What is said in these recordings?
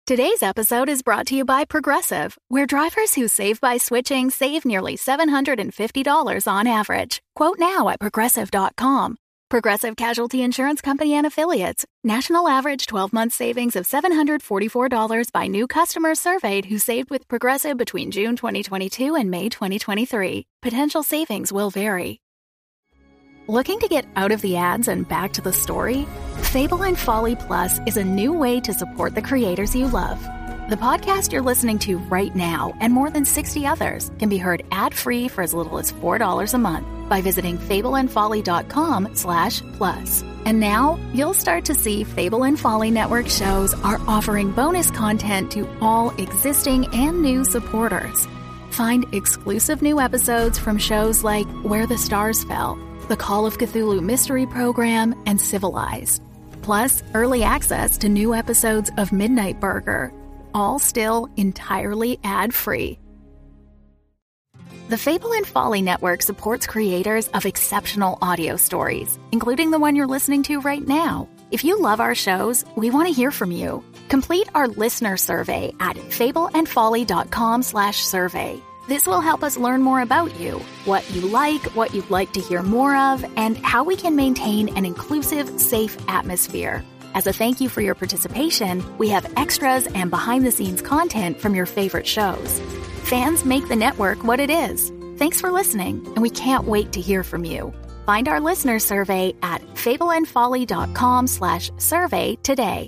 Today's episode is brought to you by Progressive, where drivers who save by switching save nearly $750 on average. Quote now at Progressive.com. Progressive Casualty Insurance Company and Affiliates. National average 12-month savings of $744 by new customers surveyed who saved with Progressive between June 2022 and May 2023. Potential savings will vary. Looking to get out of the ads and back to the story? Fable and Folly Plus is a new way to support the creators you love. The podcast you're listening to right now and more than 60 others can be heard ad-free for as little as $4 a month by visiting fableandfolly.com/plus. And now you'll start to see Fable and Folly Network shows are offering bonus content to all existing and new supporters. Find exclusive new episodes from shows like Where the Stars Fell, the Call of Cthulhu Mystery Program, and Civilized. Plus, early access to new episodes of Midnight Burger, all still entirely ad-free. The Fable and Folly Network supports creators of exceptional audio stories, including the one you're listening to right now. If you love our shows, we want to hear from you. Complete our listener survey at fableandfolly.com/survey. This will help us learn more about you, what you like, what you'd like to hear more of, and how we can maintain an inclusive, safe atmosphere. As a thank you for your participation, we have extras and behind-the-scenes content from your favorite shows. Fans make the network what it is. Thanks for listening, and we can't wait to hear from you. Find our listener survey at fableandfolly.com/survey today.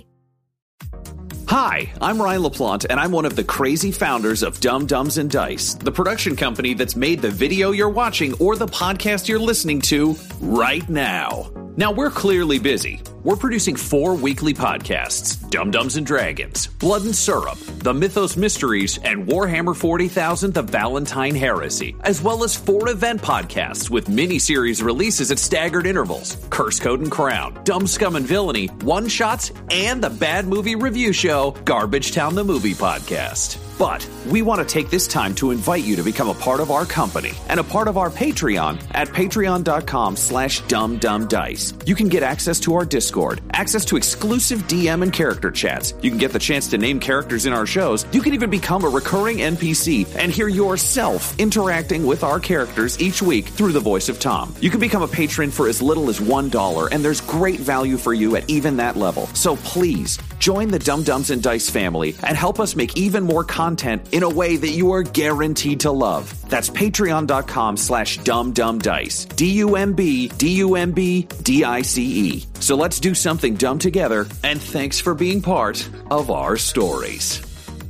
Hi, I'm Ryan LaPlante, and I'm one of the crazy founders of Dumb Dumbs and Dice, the production company that's made the video you're watching or the podcast you're listening to right now. Now, we're clearly busy. We're producing 4 weekly podcasts, Dumb Dumbs and Dragons, Blood and Syrup, The Mythos Mysteries, and Warhammer 40,000, The Valentine Heresy, as well as 4 event podcasts with mini-series releases at staggered intervals, Curse Code and Crown, Dumb Scum and Villainy, One-Shots, and the bad movie review show, Garbage Town the Movie Podcast. But we want to take this time to invite you to become a part of our company and a part of our Patreon at patreon.com/dumbdumbdice. You can get access to our Discord, access to exclusive DM and character chats. You can get the chance to name characters in our shows. You can even become a recurring NPC and hear yourself interacting with our characters each week through the voice of Tom. You can become a patron for as little as $1, and there's great value for you at even that level. So please, join the Dumb Dumbs and Dice family and help us make even more content in a way that you are guaranteed to love. That's patreon.com/dumbdumbdice. DUMBDICE. So let's do something dumb together, and thanks for being part of our stories.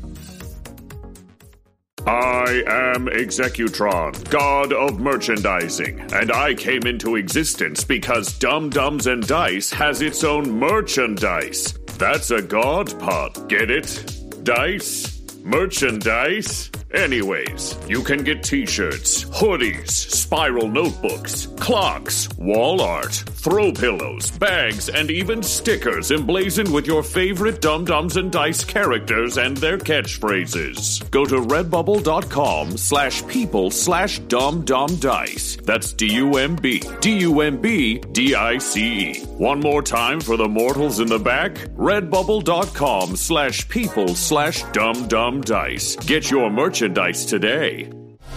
I am Executron, god of merchandising, and I came into existence because Dumb Dumbs and Dice has its own merchandise. That's a god pod, get it? Dice? Merchandise? Anyways, you can get t-shirts, hoodies, spiral notebooks, clocks, wall art, throw pillows, bags, and even stickers emblazoned with your favorite Dumb Dumbs and Dice characters and their catchphrases. Go to redbubble.com/people/dumbdumbdice. That's DUMBDICE. One more time for the mortals in the back. redbubble.com/people/dumbdumbdice. Get your merchandise today.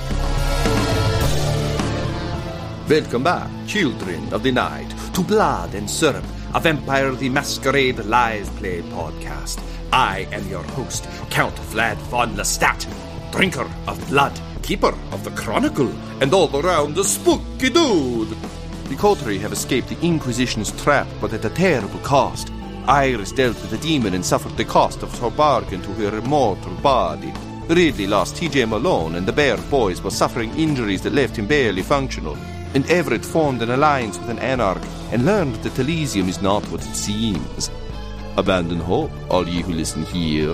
Welcome back, children of the night, to Blood and Syrup, a Vampire the Masquerade Live Play podcast. I am your host, Count Vlad von Lestat, drinker of blood, keeper of the chronicle, and all-around a spooky dude. The coterie have escaped the Inquisition's trap, but at a terrible cost. Iris dealt with the demon and suffered the cost of her bargain to her immortal body. Ridley lost TJ Malone, and the Bear Boys were suffering injuries that left him barely functional. And Everett formed an alliance with an anarch and learned that Elysium is not what it seems. Abandon hope, all ye who listen here.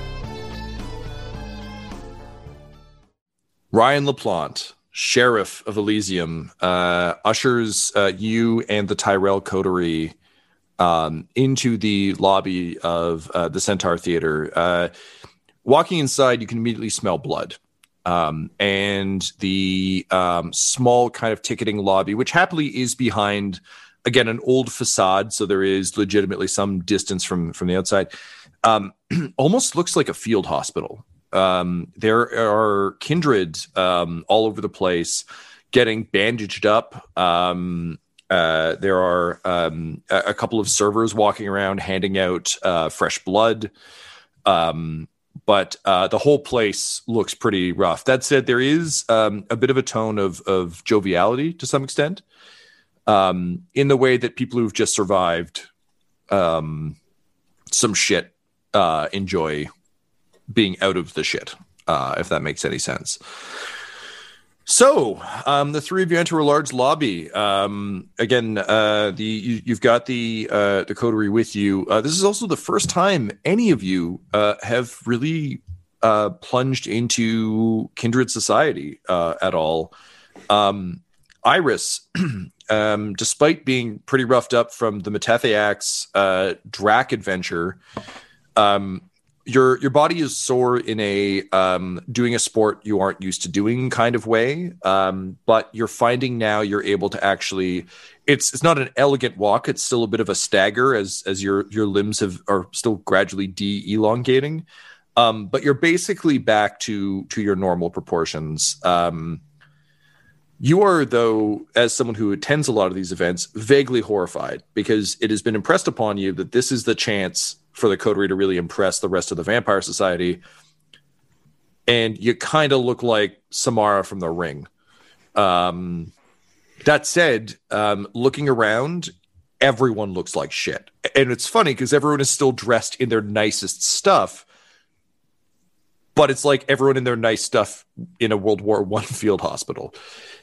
Ryan LaPlante, Sheriff of Elysium, ushers you and the Tyrell coterie into the lobby of the Centaur Theater. Walking inside, you can immediately smell blood. And the small kind of ticketing lobby, which happily is behind, again, an old facade, so there is legitimately some distance from the outside. almost looks like a field hospital. There are kindred all over the place getting bandaged up. There are a couple of servers walking around handing out fresh blood. But the whole place looks pretty rough. That said, there is a bit of a tone of joviality to some extent, in the way that people who've just survived some shit enjoy being out of the shit, if that makes any sense. So, the three of you enter a large lobby. Again, you've got the coterie with you. This is also the first time any of you have really plunged into kindred society at all. Iris, despite being pretty roughed up from the Metathiax Drac adventure, your body is sore in a doing a sport you aren't used to doing kind of way, but you're finding now you're able to actually. It's not an elegant walk. It's still a bit of a stagger as your limbs are still gradually de-elongating, but you're basically back to your normal proportions. You are, though, as someone who attends a lot of these events, vaguely horrified because it has been impressed upon you that this is the chance for the coterie to really impress the rest of the Vampire Society. And you kind of look like Samara from The Ring. That said, looking around, everyone looks like shit. And it's funny because everyone is still dressed in their nicest stuff, but it's like everyone in their nice stuff in a World War I field hospital.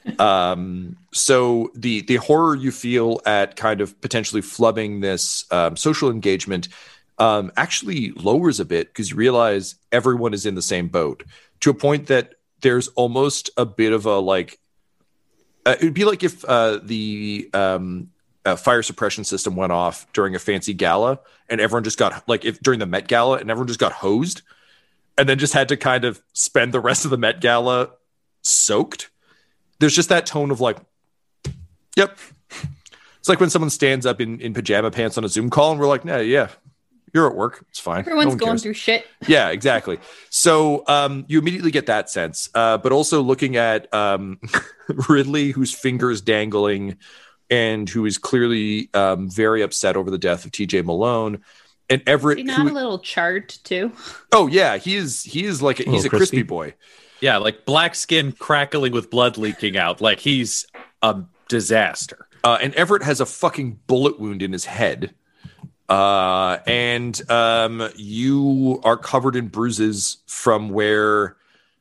So the horror you feel at kind of potentially flubbing this social engagement actually lowers a bit because you realize everyone is in the same boat to a point that there's almost a bit of a like it would be like if the fire suppression system went off during a fancy gala and everyone just got like if during the Met Gala and everyone just got hosed and then just had to kind of spend the rest of the Met Gala soaked. There's just that tone of like, yep. It's like when someone stands up in pajama pants on a Zoom call and we're like, nah, yeah, you're at work. It's fine. Everyone's going through shit. Yeah, exactly. So you immediately get that sense. But also looking at Ridley, whose finger's dangling and who is clearly very upset over the death of TJ Malone. And Everett, is he not a little charred too? Oh yeah, he is like he's a crispy boy. Yeah, like black skin crackling with blood leaking out. Like he's a disaster. And Everett has a fucking bullet wound in his head. And you are covered in bruises from where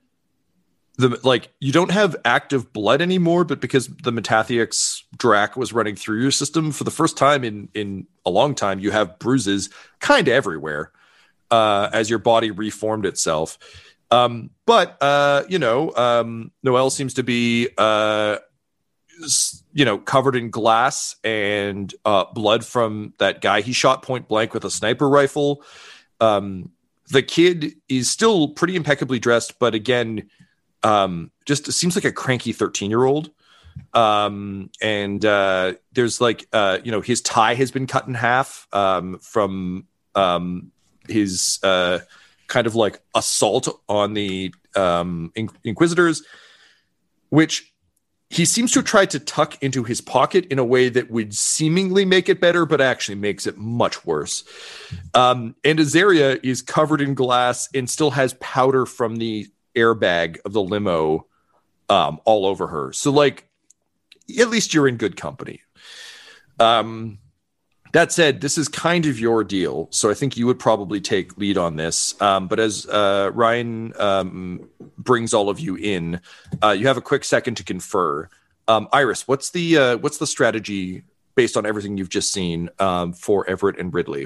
you don't have active blood anymore, but because the Metathiax Drac was running through your system for the first time in a long time, you have bruises kind of everywhere as your body reformed itself. But Noel seems to be, covered in glass and blood from that guy he shot point blank with a sniper rifle. The kid is still pretty impeccably dressed, but again, just seems like a cranky 13-year-old. And there's his tie has been cut in half from his kind of like assault on the Inquisitors, which he seems to have tried to tuck into his pocket in a way that would seemingly make it better, but actually makes it much worse. And Azaria is covered in glass and still has powder from the airbag of the limo all over her. So, like, at least you're in good company. That said, this is kind of your deal, so I think you would probably take lead on this. But as Ryan brings all of you in, you have a quick second to confer. Iris, what's the strategy based on everything you've just seen for Everett and Ridley?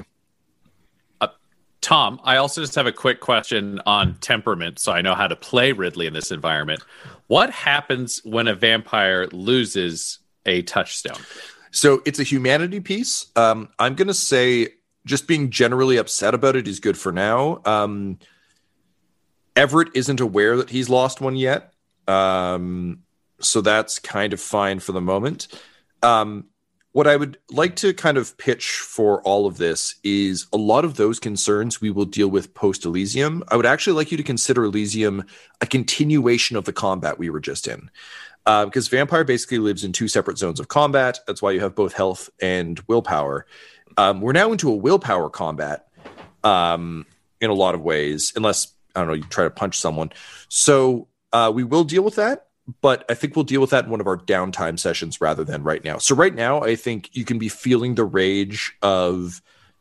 Tom, I also just have a quick question on temperament, so I know how to play Ridley in this environment. What happens when a vampire loses a touchstone? So it's a humanity piece. I'm going to say just being generally upset about it is good for now. Everett isn't aware that he's lost one yet. So that's kind of fine for the moment. what I would like to kind of pitch for all of this is a lot of those concerns we will deal with post Elysium. I would actually like you to consider Elysium a continuation of the combat we were just in. Because Vampire basically lives in two separate zones of combat. That's why you have both health and willpower. We're now into a willpower combat in a lot of ways, unless, I don't know, you try to punch someone. So we will deal with that. But I think we'll deal with that in one of our downtime sessions rather than right now. So right now, I think you can be feeling the rage of,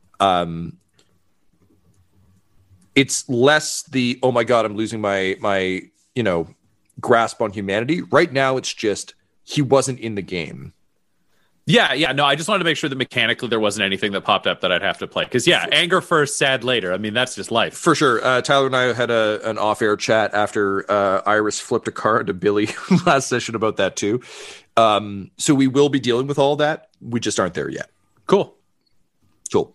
it's less the, oh my God, I'm losing my grasp on humanity. Right now, it's just, he wasn't in the game. Yeah. No, I just wanted to make sure that mechanically there wasn't anything that popped up that I'd have to play. Because, anger first, sad later. I mean, that's just life. For sure. Tyler and I had an off-air chat after Iris flipped a card to Billy last session about that, too. So we will be dealing with all that. We just aren't there yet. Cool. So,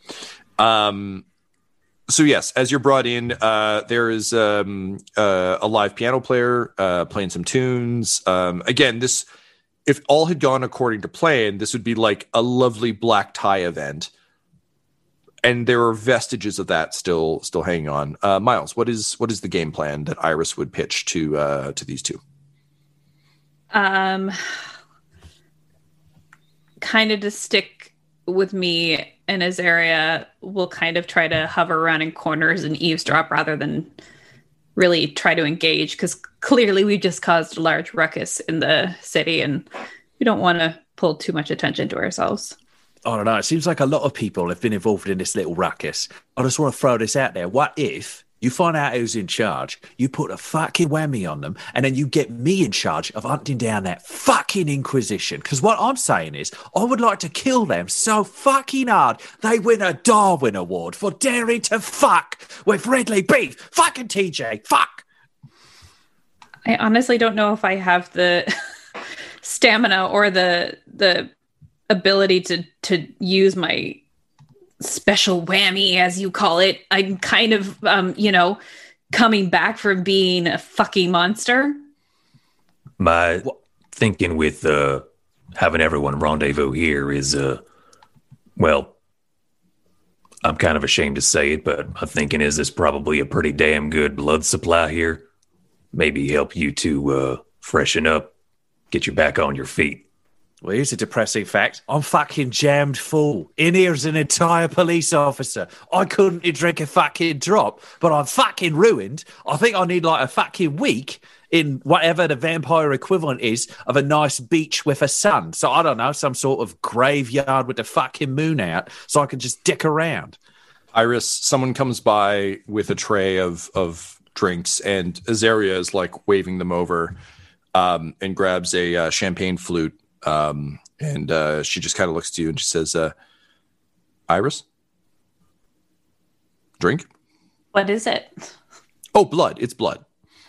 yes, as you're brought in, there is a live piano player playing some tunes. Again, this... If all had gone according to plan, this would be like a lovely black tie event. And there are vestiges of that still hanging on. Miles, what is the game plan that Iris would pitch to these two? Kind of to stick with me and Azaria, we'll kind of try to hover around in corners and eavesdrop rather than really try to engage, because clearly we just caused a large ruckus in the city and we don't want to pull too much attention to ourselves. I don't know. It seems like a lot of people have been involved in this little ruckus. I just want to throw this out there. What if you find out who's in charge, you put a fucking whammy on them, and then you get me in charge of hunting down that fucking Inquisition? Because what I'm saying is, I would like to kill them so fucking hard they win a Darwin Award for daring to fuck with Ridley Beef. Fucking TJ, fuck. I honestly don't know if I have the stamina or the ability to use my special whammy, as you call it. I'm kind of, coming back from being a fucking monster. My thinking with having everyone rendezvous here is, well, I'm kind of ashamed to say it, but my thinking is there's probably a pretty damn good blood supply here. Maybe help you to freshen up, get you back on your feet. Well, here's a depressing fact. I'm fucking jammed full. In here's an entire police officer. I couldn't drink a fucking drop, but I'm fucking ruined. I think I need like a fucking week in whatever the vampire equivalent is of a nice beach with a sun. So I don't know, some sort of graveyard with the fucking moon out so I can just dick around. Iris, someone comes by with a tray of drinks and Azaria is like waving them over and grabs a champagne flute. And she just kind of looks to you and she says, Iris, drink. What is it? Oh, blood. It's blood.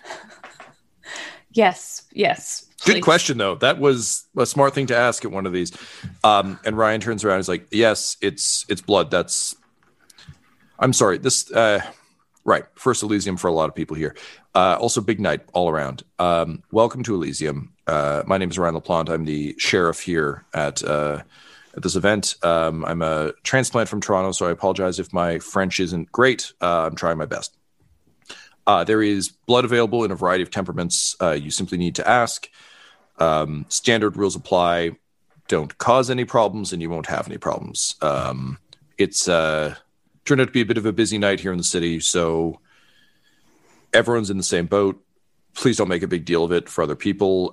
Yes. Good Please. question, though. That was a smart thing to ask at one of these. And Ryan turns around and is like, yes, it's blood. I'm sorry. This, right. First Elysium for a lot of people here. Also big night all around. Welcome to Elysium. My name is Ryan LaPlante. I'm the sheriff here at this event. I'm a transplant from Toronto, so I apologize if my French isn't great. I'm trying my best. There is blood available in a variety of temperaments. You simply need to ask. Standard rules apply. Don't cause any problems, and you won't have any problems. It's turned out to be a bit of a busy night here in the city, so everyone's in the same boat. Please don't make a big deal of it for other people.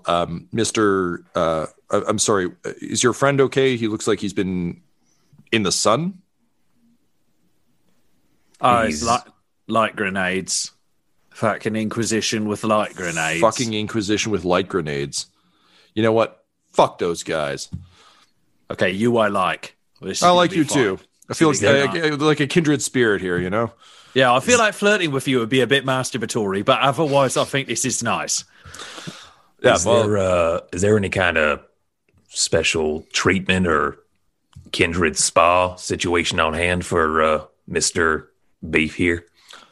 I'm sorry, is your friend okay? He looks like he's been in the sun. It's light grenades. Fucking Inquisition with light grenades. Fucking Inquisition with light grenades. You know what? Fuck those guys. Okay, you I like. I like you too. I feel like a kindred spirit here, you know? Yeah, I feel like flirting with you would be a bit masturbatory, but otherwise I think this is nice. Yeah, is there any kind of special treatment or kindred spa situation on hand for Mr. Beef here?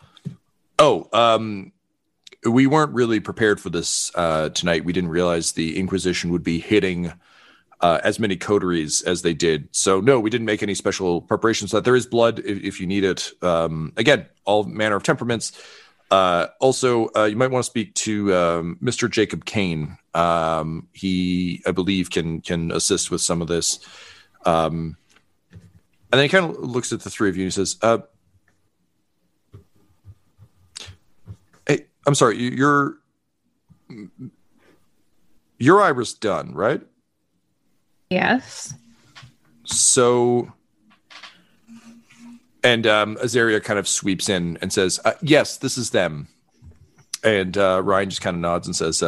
Oh, we weren't really prepared for this tonight. We didn't realize the Inquisition would be hitting as many coteries as they did. So no, we didn't make any special preparations. That there is blood if you need it. Again, all manner of temperaments. Also, you might want to speak to Mr. Jacob Kane. He, I believe, can assist with some of this. And then he kind of looks at the three of you and he says, "Hey, I'm sorry, your Iris done, right?" Yes. So, and Azaria kind of sweeps in and says, "Yes, this is them." And Ryan just kind of nods and says,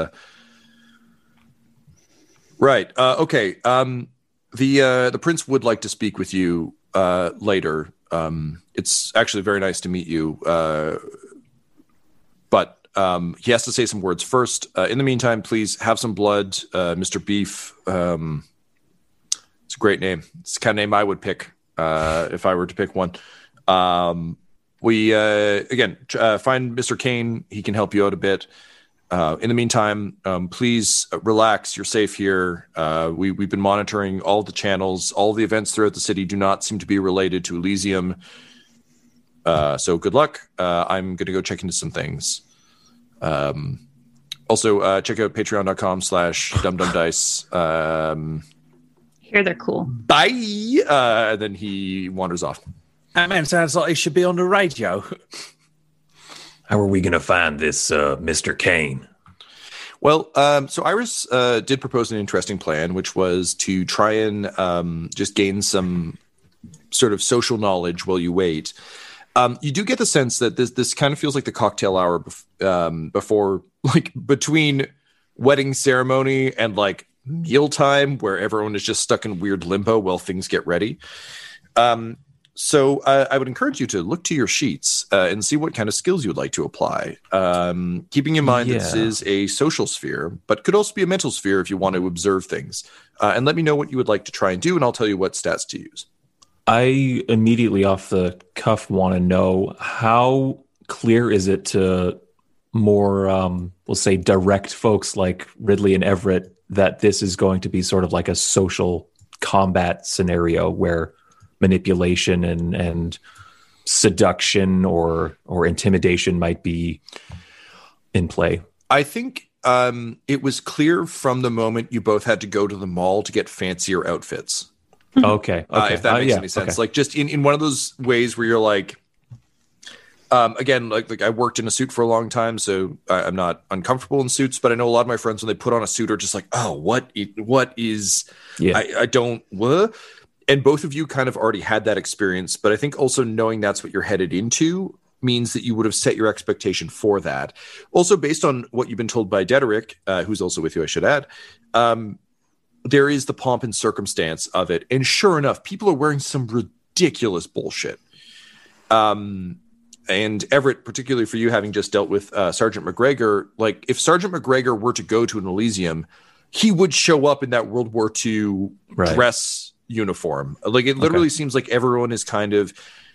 "Right, okay. The prince would like to speak with you later. It's actually very nice to meet you, but he has to say some words first. In the meantime, please have some blood, Mr. Beef." It's a great name. It's the kind of name I would pick if I were to pick one. We again find Mr. Kane. He can help you out a bit. In the meantime, please relax. You're safe here. We've been monitoring all the channels. All the events throughout the city do not seem to be related to Elysium. So good luck. I'm going to go check into some things. Also, check out patreon.com/dumdumdice. Here they're cool. Bye. And then he wanders off. That man sounds like he should be on the radio. How are we going to find this Mr. Kane? Well, so Iris did propose an interesting plan, which was to try and just gain some sort of social knowledge while you wait. You do get the sense that this kind of feels like the cocktail hour before, like between wedding ceremony and like mealtime, where everyone is just stuck in weird limbo while things get ready. So I would encourage you to look to your sheets and see what kind of skills you would like to apply. Keeping in mind that this is a social sphere, but could also be a mental sphere if you want to observe things. And let me know what you would like to try and do, and I'll tell you what stats to use. I immediately off the cuff want to know, how clear is it to more, we'll say, direct folks like Ridley and Everett that this is going to be sort of like a social combat scenario where manipulation and seduction or intimidation might be in play? I think it was clear from the moment you both had to go to the mall to get fancier outfits. Okay. If that makes any sense. Okay. Like just in one of those ways where you're like, again, like I worked in a suit for a long time, so I'm not uncomfortable in suits, but I know a lot of my friends, when they put on a suit, are just like, oh, what is, I don't, what? And both of you kind of already had that experience, but I think also knowing that's what you're headed into means that you would have set your expectation for that. Also, based on what you've been told by Dederick, who's also with you, I should add, there is the pomp and circumstance of it. And sure enough, people are wearing some ridiculous bullshit. And Everett, particularly for you having just dealt with Sergeant McGregor, like if Sergeant McGregor were to go to an Elysium, he would show up in that World War II dress uniform. Like it literally seems like everyone is kind of,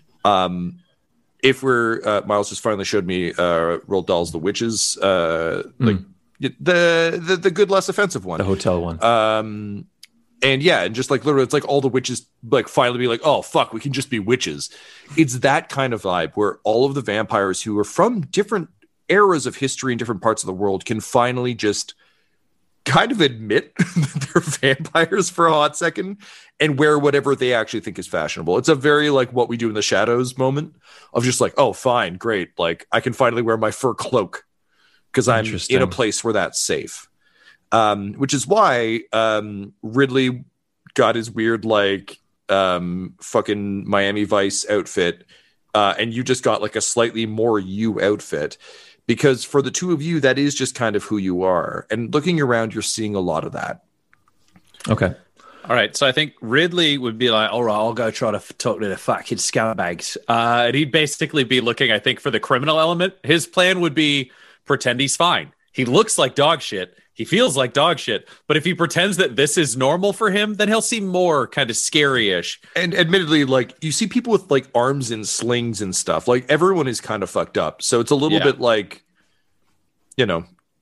if we're, Miles just finally showed me Roald Dahl's The Witches, like the good, less offensive one. The hotel one. And yeah, and just like literally, it's like all the witches like finally be like, oh, fuck, we can just be witches. It's that kind of vibe where all of the vampires who are from different eras of history in different parts of the world can finally just kind of admit that they're vampires for a hot second and wear whatever they actually think is fashionable. It's a very like What We Do in the Shadows moment of just like, oh, fine, great. Like I can finally wear my fur cloak because I'm in a place where that's safe. Which is why Ridley got his weird like fucking Miami Vice outfit, and you just got like a slightly more you outfit, because for the two of you, that is just kind of who you are. And looking around, you're seeing a lot of that. Okay. All right. So I think Ridley would be like, all right, I'll go try to talk to the fucking scumbags. And he'd basically be looking, I think, for the criminal element. His plan would be pretend he's fine. He looks like dog shit. He feels like dog shit, but if he pretends that this is normal for him, then he'll seem more kind of scary-ish. And admittedly, like you see people with like arms and slings and stuff. Like everyone is kind of fucked up, so it's a little bit like, you know,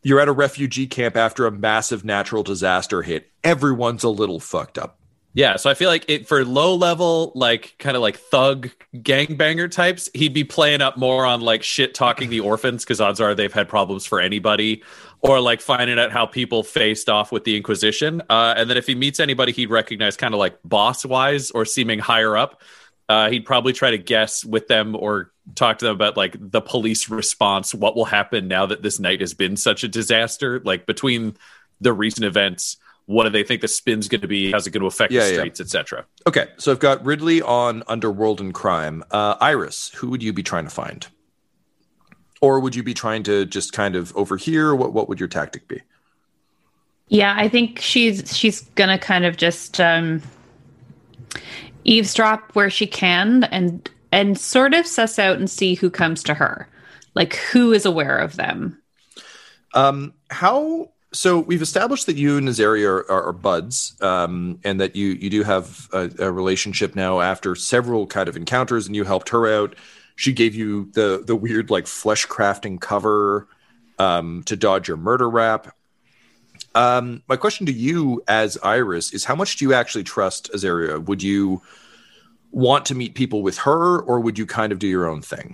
you're at a refugee camp after a massive natural disaster hit. Everyone's a little fucked up. Yeah, so I feel like it for low level, like kind of like thug gangbanger types, he'd be playing up more on like shit talking the orphans because odds are they've had problems for anybody, or like finding out how people faced off with the Inquisition. And then if he meets anybody he'd recognize kind of like boss wise or seeming higher up, he'd probably try to guess with them or talk to them about like the police response, what will happen now that this night has been such a disaster, like between the recent events. What do they think the spin's going to be? How's it going to affect the streets, etc.? Okay, so I've got Ridley on Underworld and Crime. Iris, who would you be trying to find? Or would you be trying to just kind of overhear? What would your tactic be? Yeah, I think she's going to kind of just eavesdrop where she can and sort of suss out and see who comes to her. Like, who is aware of them? So we've established that you and Nazaria are buds, and that you do have a relationship now after several kind of encounters, and you helped her out. She gave you the weird like flesh crafting cover to dodge your murder rap. My question to you as Iris is, how much do you actually trust Azaria? Would you want to meet people with her, or would you kind of do your own thing?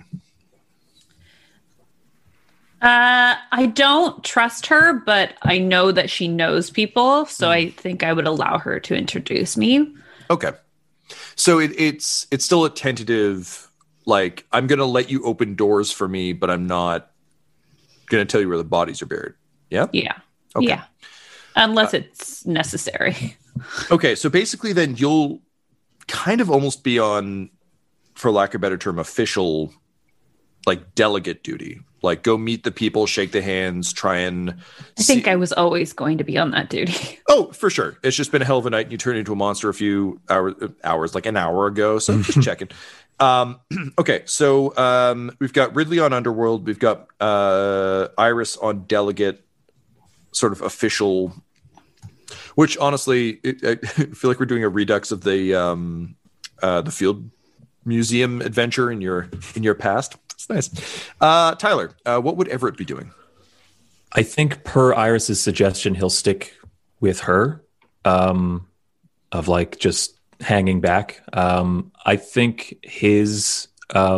I don't trust her, but I know that she knows people, so I think I would allow her to introduce me. Okay. So it's still a tentative, like, I'm going to let you open doors for me, but I'm not going to tell you where the bodies are buried. Yeah? Yeah. Okay. Yeah. Unless it's necessary. Okay, so basically then you'll kind of almost be on, for lack of a better term, official, like, delegate duty. Like, go meet the people, shake the hands, try and... I think I was always going to be on that duty. Oh, for sure. It's just been a hell of a night, and you turned into a monster a few hours, like an hour ago, so just checking. Okay, so we've got Ridley on Underworld. We've got Iris on delegate, sort of official... Which, honestly, I feel like we're doing a redux of the Field Museum adventure in your past. It's nice. Tyler, what would Everett be doing? I think per Iris's suggestion, he'll stick with her, of like just hanging back. I think his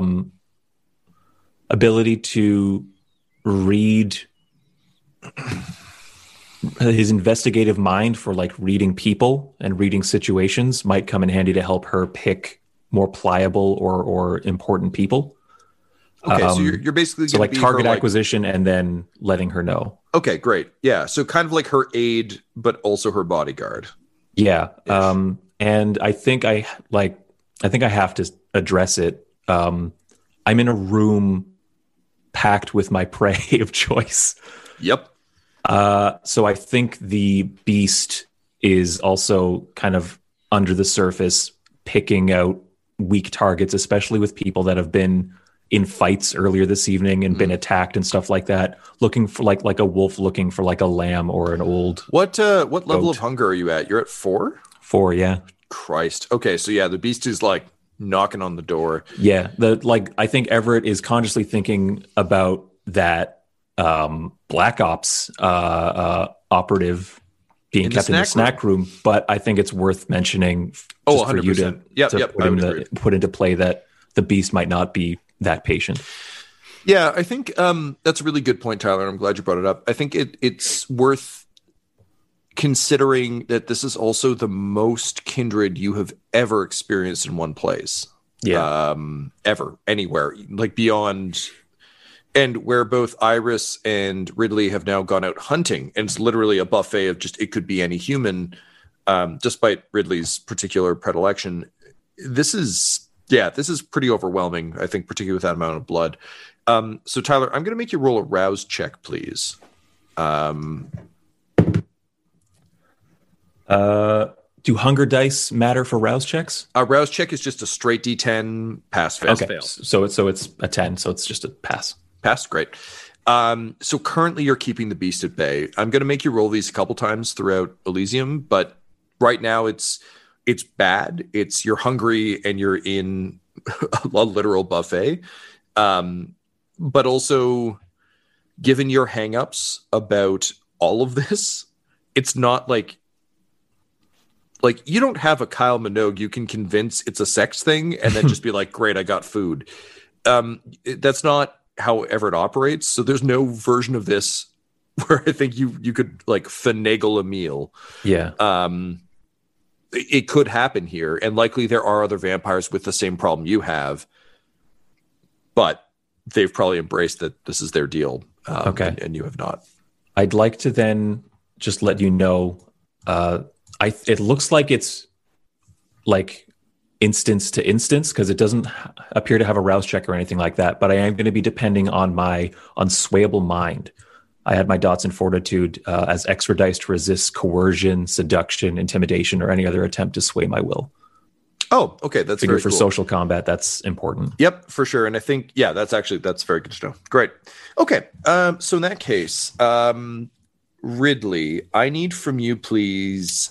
ability to read, his investigative mind for like reading people and reading situations might come in handy to help her pick more pliable or important people. Okay, so you're basically so like target acquisition and then letting her know. Okay, great. Yeah, so kind of like her aide, but also her bodyguard. Yeah, and I think I have to address it. I'm in a room packed with my prey of choice. Yep. So I think the beast is also kind of under the surface, picking out weak targets, especially with people that have been in fights earlier this evening and been attacked and stuff like that, looking for like a wolf looking for like a lamb or an old what level of hunger are you at? You're at 4? 4, yeah. Christ. Okay, so yeah, the beast is like knocking on the door. Yeah, I think Everett is consciously thinking about that Black Ops operative being kept in the snack room, but I think it's worth mentioning just for you to put into play that the beast might not be that patient. Yeah, I think that's a really good point, Tyler. I'm glad you brought it up. I think it's worth considering that this is also the most kindred you have ever experienced in one place. Yeah. Ever, anywhere, like beyond, and where both Iris and Ridley have now gone out hunting, and it's literally a buffet of just, it could be any human, despite Ridley's particular predilection. This is pretty overwhelming, I think, particularly with that amount of blood. So, Tyler, I'm going to make you roll a rouse check, please. Do hunger dice matter for rouse checks? A rouse check is just a straight D10 pass fail. Okay, so it's a 10, so it's just a pass. Pass, great. So currently you're keeping the beast at bay. I'm going to make you roll these a couple times throughout Elysium, but right now it's bad. You're hungry and you're in a literal buffet. But also given your hangups about all of this, it's not like you don't have a Kyle Minogue you can convince it's a sex thing and then just be like, great, I got food. That's not how Everett operates. So there's no version of this where I think you could like finagle a meal. Yeah. It could happen here, and likely there are other vampires with the same problem you have, but they've probably embraced that this is their deal. Okay. And you have not. I'd like to then just let you know, it looks like it's like instance to instance because it doesn't appear to have a rouse check or anything like that, but I am going to be depending on my unswayable mind. I had my dots in fortitude as extra dice to resist coercion, seduction, intimidation, or any other attempt to sway my will. Oh, okay. That's Figure very for cool. social combat, that's important. Yep, for sure. And I think, that's very good to know. Great. Okay. So in that case, Ridley, I need from you, please,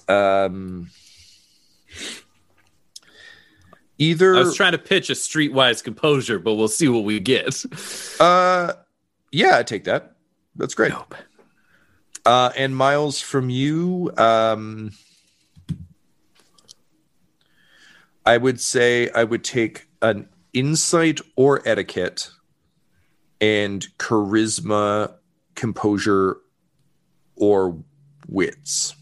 either. I was trying to pitch a streetwise composure, but we'll see what we get. Yeah, I take that. That's great. Nope. And Miles, from you, I would say I would take an insight or etiquette and charisma, composure, or wits.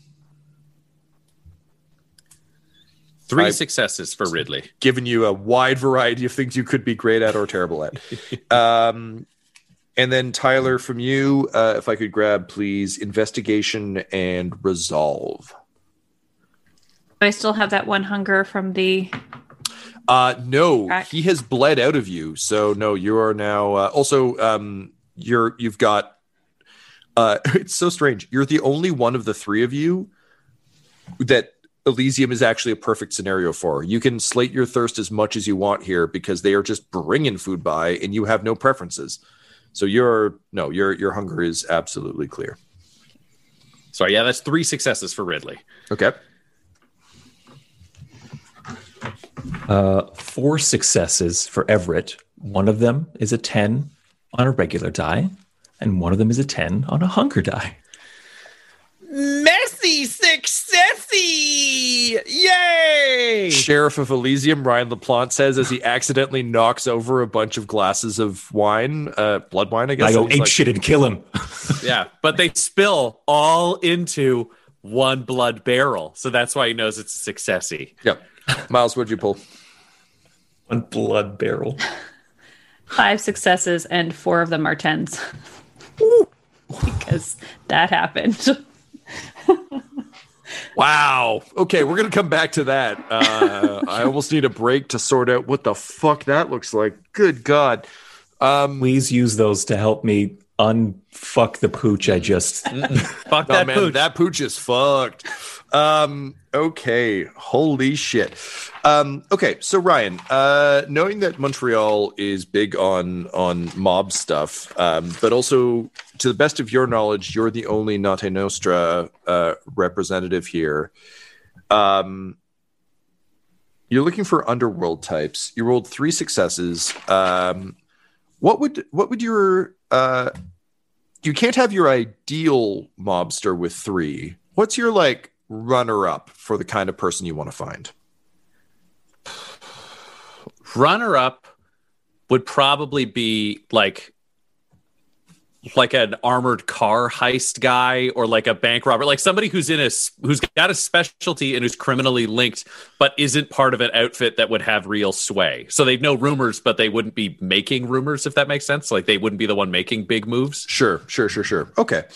3 successes for Ridley. Given you a wide variety of things you could be great at or terrible at. And then Tyler, from you, if I could grab, please, investigation and resolve. Do I still have that one hunger from the... No, Right. he has bled out of you. So no, you are now you've got it's so strange. You're the only one of the three of you that Elysium is actually a perfect scenario for. You can slate your thirst as much as you want here because they are just bringing food by and you have no preferences. So your hunger is absolutely clear. Sorry, yeah, that's 3 successes for Ridley. Okay. 4 successes for Everett. One of them is a 10 on a regular die, and one of them is a 10 on a hunger die. Messy successy! Yay! Sheriff of Elysium, Ryan LaPlante says as he accidentally knocks over a bunch of glasses of wine, blood wine, I guess. I go ape shit and kill him. Yeah, but they spill all into one blood barrel. So that's why he knows it's a successy. Yep. Miles, what'd you pull? One blood barrel. 5 successes, and 4 of them are 10s. Because that happened. Wow. Okay, we're going to come back to that. I almost need a break to sort out what the fuck that looks like. Good God. Please use those to help me unfuck the pooch I just... Fuck that pooch. That pooch is fucked. Okay. Holy shit. Okay, so Ryan, knowing that Montreal is big on mob stuff, but also to the best of your knowledge, you're the only Nate Nostra representative here. You're looking for underworld types. You rolled 3 successes. What would your you can't have your ideal mobster with 3. What's your runner up for the kind of person you want to find? Runner up would probably be like an armored car heist guy or like a bank robber, like somebody who's got a specialty and who's criminally linked, but isn't part of an outfit that would have real sway. So they'd know rumors, but they wouldn't be making rumors, if that makes sense. Like they wouldn't be the one making big moves. Sure. Okay.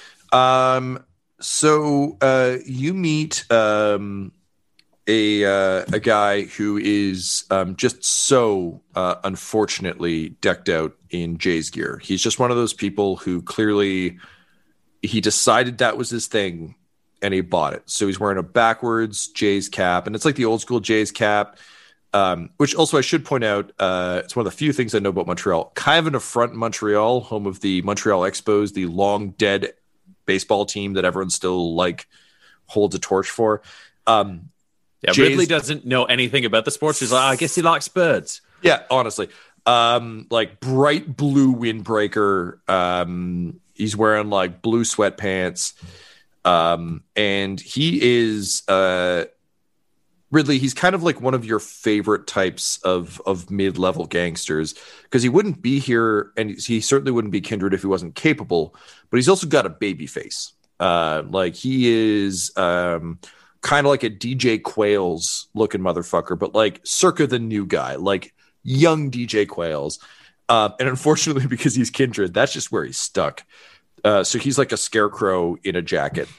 So you meet a guy who is just so unfortunately decked out in Jay's gear. He's just one of those people who clearly he decided that was his thing and he bought it. So he's wearing a backwards Jay's cap, and it's like the old school Jay's cap, which also I should point out, it's one of the few things I know about Montreal. Kind of an affront in Montreal, home of the Montreal Expos, the long dead baseball team that everyone still holds a torch for. Yeah, Ridley doesn't know anything about the sports. He's like, I guess he likes birds. Yeah, honestly. like bright blue windbreaker. He's wearing like blue sweatpants. And he is Ridley, he's kind of like one of your favorite types of mid-level gangsters, because he wouldn't be here, and he certainly wouldn't be Kindred if he wasn't capable, but he's also got a baby face. Like he is kind of like a DJ Quails looking motherfucker, but like circa the new guy, like young DJ Quails. And unfortunately, because he's Kindred, that's just where he's stuck. So he's like a scarecrow in a jacket.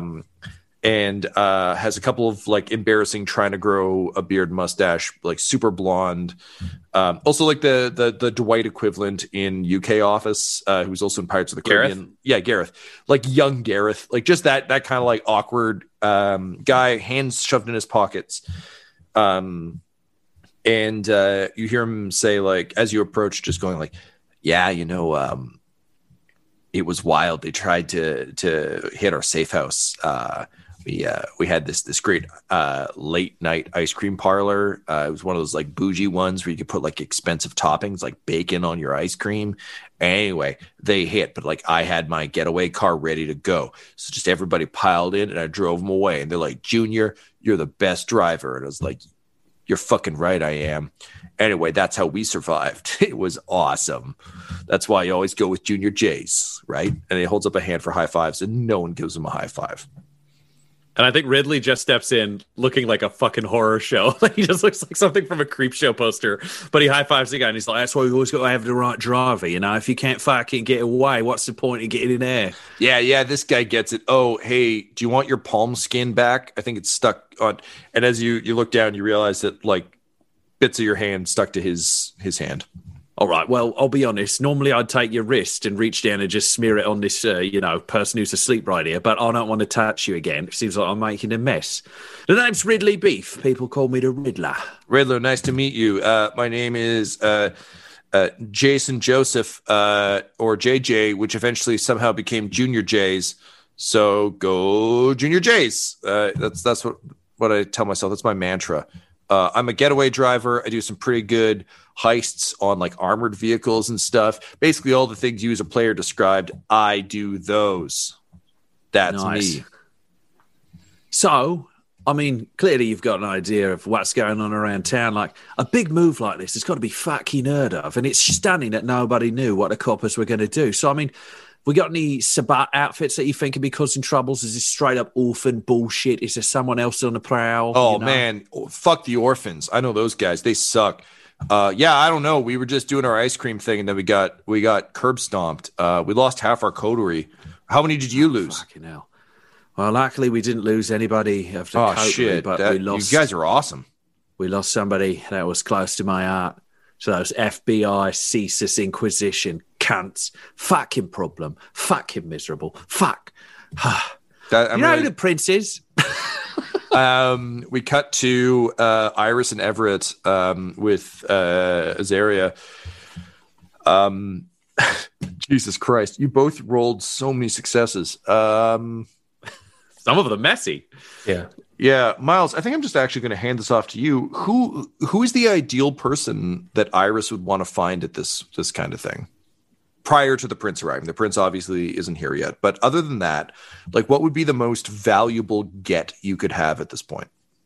And has a couple of like embarrassing trying to grow a beard mustache, like super blonde. Also like the Dwight equivalent in UK Office, who's also in Pirates of the Caribbean. Gareth? Yeah, Gareth. Like young Gareth. Like just that kind of like awkward guy, hands shoved in his pockets. And you hear him say, like, as you approach, just going like, yeah, you know, it was wild. They tried to hit our safe house. We had this great late night ice cream parlor. It was one of those like bougie ones where you could put like expensive toppings like bacon on your ice cream. Anyway, they hit, but like I had my getaway car ready to go. So just everybody piled in and I drove them away. And they're like, Junior, you're the best driver. And I was like, you're fucking right, I am. Anyway, that's how we survived. It was awesome. That's why you always go with Junior J's, right? And he holds up a hand for high fives and no one gives him a high five. And I think Ridley just steps in looking like a fucking horror show. Like he just looks like something from a creep show poster. But he high fives the guy and he's like, that's why we always got to have the right driver. You know, if you can't fucking get away, what's the point of getting in there? Yeah, this guy gets it. Oh, hey, do you want your palm skin back? I think it's stuck on. And as you look down, you realize that like bits of your hand stuck to his hand. All right, well, I'll be honest. Normally I'd take your wrist and reach down and just smear it on this, person who's asleep right here, but I don't want to touch you again. It seems like I'm making a mess. The name's Ridley Beef. People call me the Riddler. Riddler, nice to meet you. My name is Jason Joseph, or JJ, which eventually somehow became Junior J's. So go Junior J's. That's what I tell myself. That's my mantra. I'm a getaway driver. I do some pretty good heists on like armored vehicles and stuff. Basically, all the things you as a player described, I do those. That's nice. Me. So, I mean, clearly you've got an idea of what's going on around town. Like a big move like this, it's got to be fucking heard of, and it's stunning that nobody knew what the coppers were going to do. So, I mean, we got any Sabat outfits that you think could be causing troubles? Is this straight up orphan bullshit? Is there someone else on the prowl? Oh, man. Fuck the orphans. I know those guys. They suck. Yeah, I don't know. We were just doing our ice cream thing, and then we got curb stomped. We lost half our coterie. How many did you lose? Fucking hell. Well, luckily we didn't lose anybody of the coterie, shit. but we lost. You guys are awesome. We lost somebody that was close to my heart. So those FBI, CSIS, Inquisition, cunts, fucking problem, fucking miserable, fuck. You know who the prince is? We cut to Iris and Everett with Azaria. Jesus Christ, you both rolled so many successes. Some of them messy. Yeah, Miles, I think I'm just actually going to hand this off to you. Who is the ideal person that Iris would want to find at this kind of thing? Prior to the prince arriving. The prince obviously isn't here yet. But other than that, like what would be the most valuable get you could have at this point?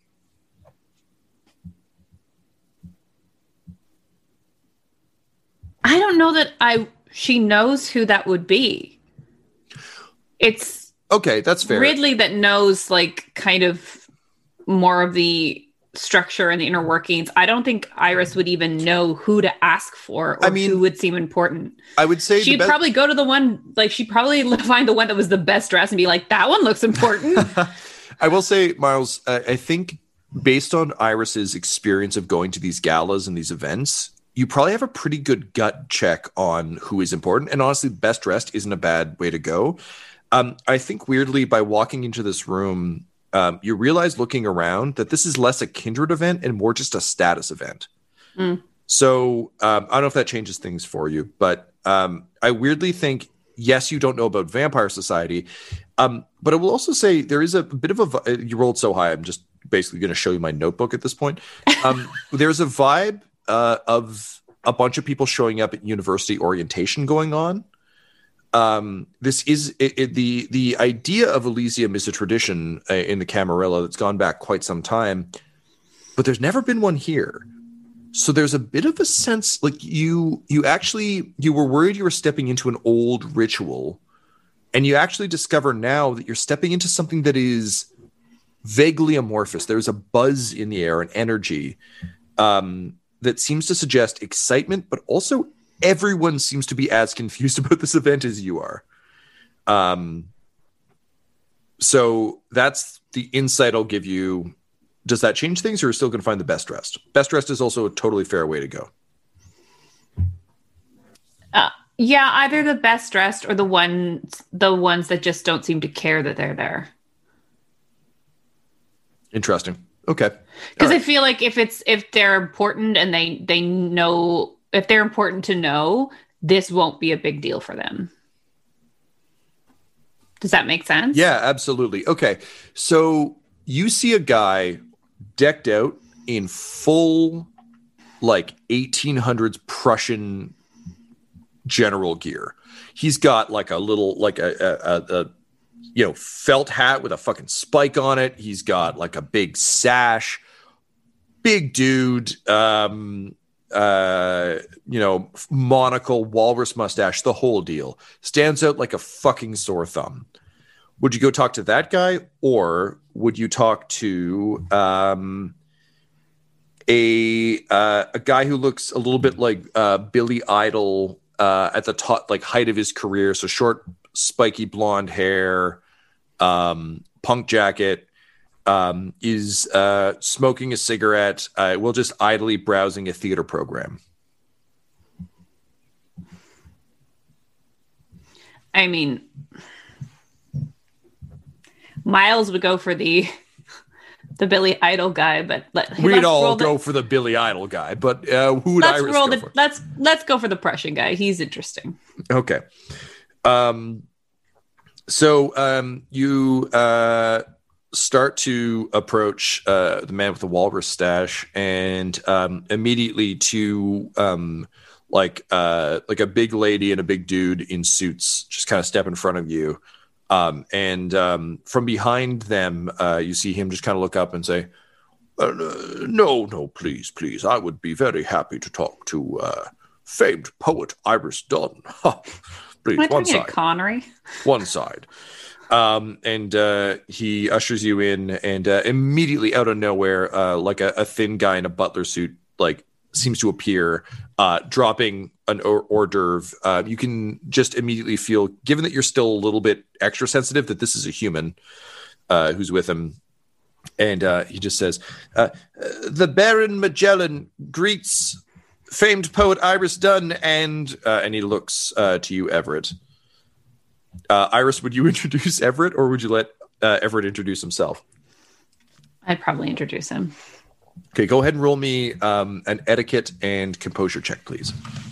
I don't know that she knows who that would be. It's okay, that's fair. Ridley that knows like kind of more of the structure and the inner workings. I don't think Iris would even know who to ask for or who would seem important. I would say she'd probably go to the one, like she'd probably find the one that was the best dressed and be like, that one looks important. I will say, Miles, I think based on Iris's experience of going to these galas and these events, you probably have a pretty good gut check on who is important. And honestly, best dressed isn't a bad way to go. I think weirdly by walking into this room, you realize looking around that this is less a kindred event and more just a status event. So I don't know if that changes things for you, but I weirdly think, yes, you don't know about Vampire Society, but I will also say there is a bit of a, you rolled so high, I'm just basically going to show you my notebook at this point. There's a vibe of a bunch of people showing up at university orientation going on. This is the idea of Elysium is a tradition in the Camarilla that's gone back quite some time, but there's never been one here. So there's a bit of a sense like you were worried you were stepping into an old ritual, and you actually discover now that you're stepping into something that is vaguely amorphous. There's a buzz in the air, an energy that seems to suggest excitement, but also everyone seems to be as confused about this event as you are. So that's the insight I'll give you. Does that change things, or are you still going to find the best dressed? Best dressed is also a totally fair way to go. Yeah, either the best dressed or the ones that just don't seem to care that they're there. Interesting. Okay. Because I feel like if they're important and they know, if they're important to know, this won't be a big deal for them. Does that make sense? Yeah, absolutely. Okay. So you see a guy decked out in full, like 1800s Prussian general gear. He's got like a little, like a felt hat with a fucking spike on it. He's got like a big sash, big dude, monocle, walrus mustache, the whole deal. Stands out like a fucking sore thumb. Would you go talk to that guy, or would you talk to a guy who looks a little bit like Billy Idol at the top, like height of his career? So short, spiky blonde hair, punk jacket, is smoking a cigarette, will just idly browsing a theater program. I mean, Miles would go for the Billy Idol guy, but we'd all go for the Billy Idol guy. But who would Iris go for? Let's go for the Prussian guy. He's interesting. Okay. So you start to approach the man with the walrus stash, and immediately to like a big lady and a big dude in suits just kind of step in front of you. And from behind them, you see him just kind of look up and say, no, please. I would be very happy to talk to famed poet Iris Dunn. Please, one side. Connery. One side. And he ushers you in, and immediately out of nowhere, like a thin guy in a butler suit, like seems to appear, dropping an hors d'oeuvre. You can just immediately feel, given that you're still a little bit extra sensitive, that this is a human who's with him. And he just says, the Baron Magellan greets famed poet Iris Dunn, and he looks to you, Everett. Iris, would you introduce Everett, or would you let Everett introduce himself? I'd probably introduce him. Okay, go ahead and roll me an etiquette and composure check, please.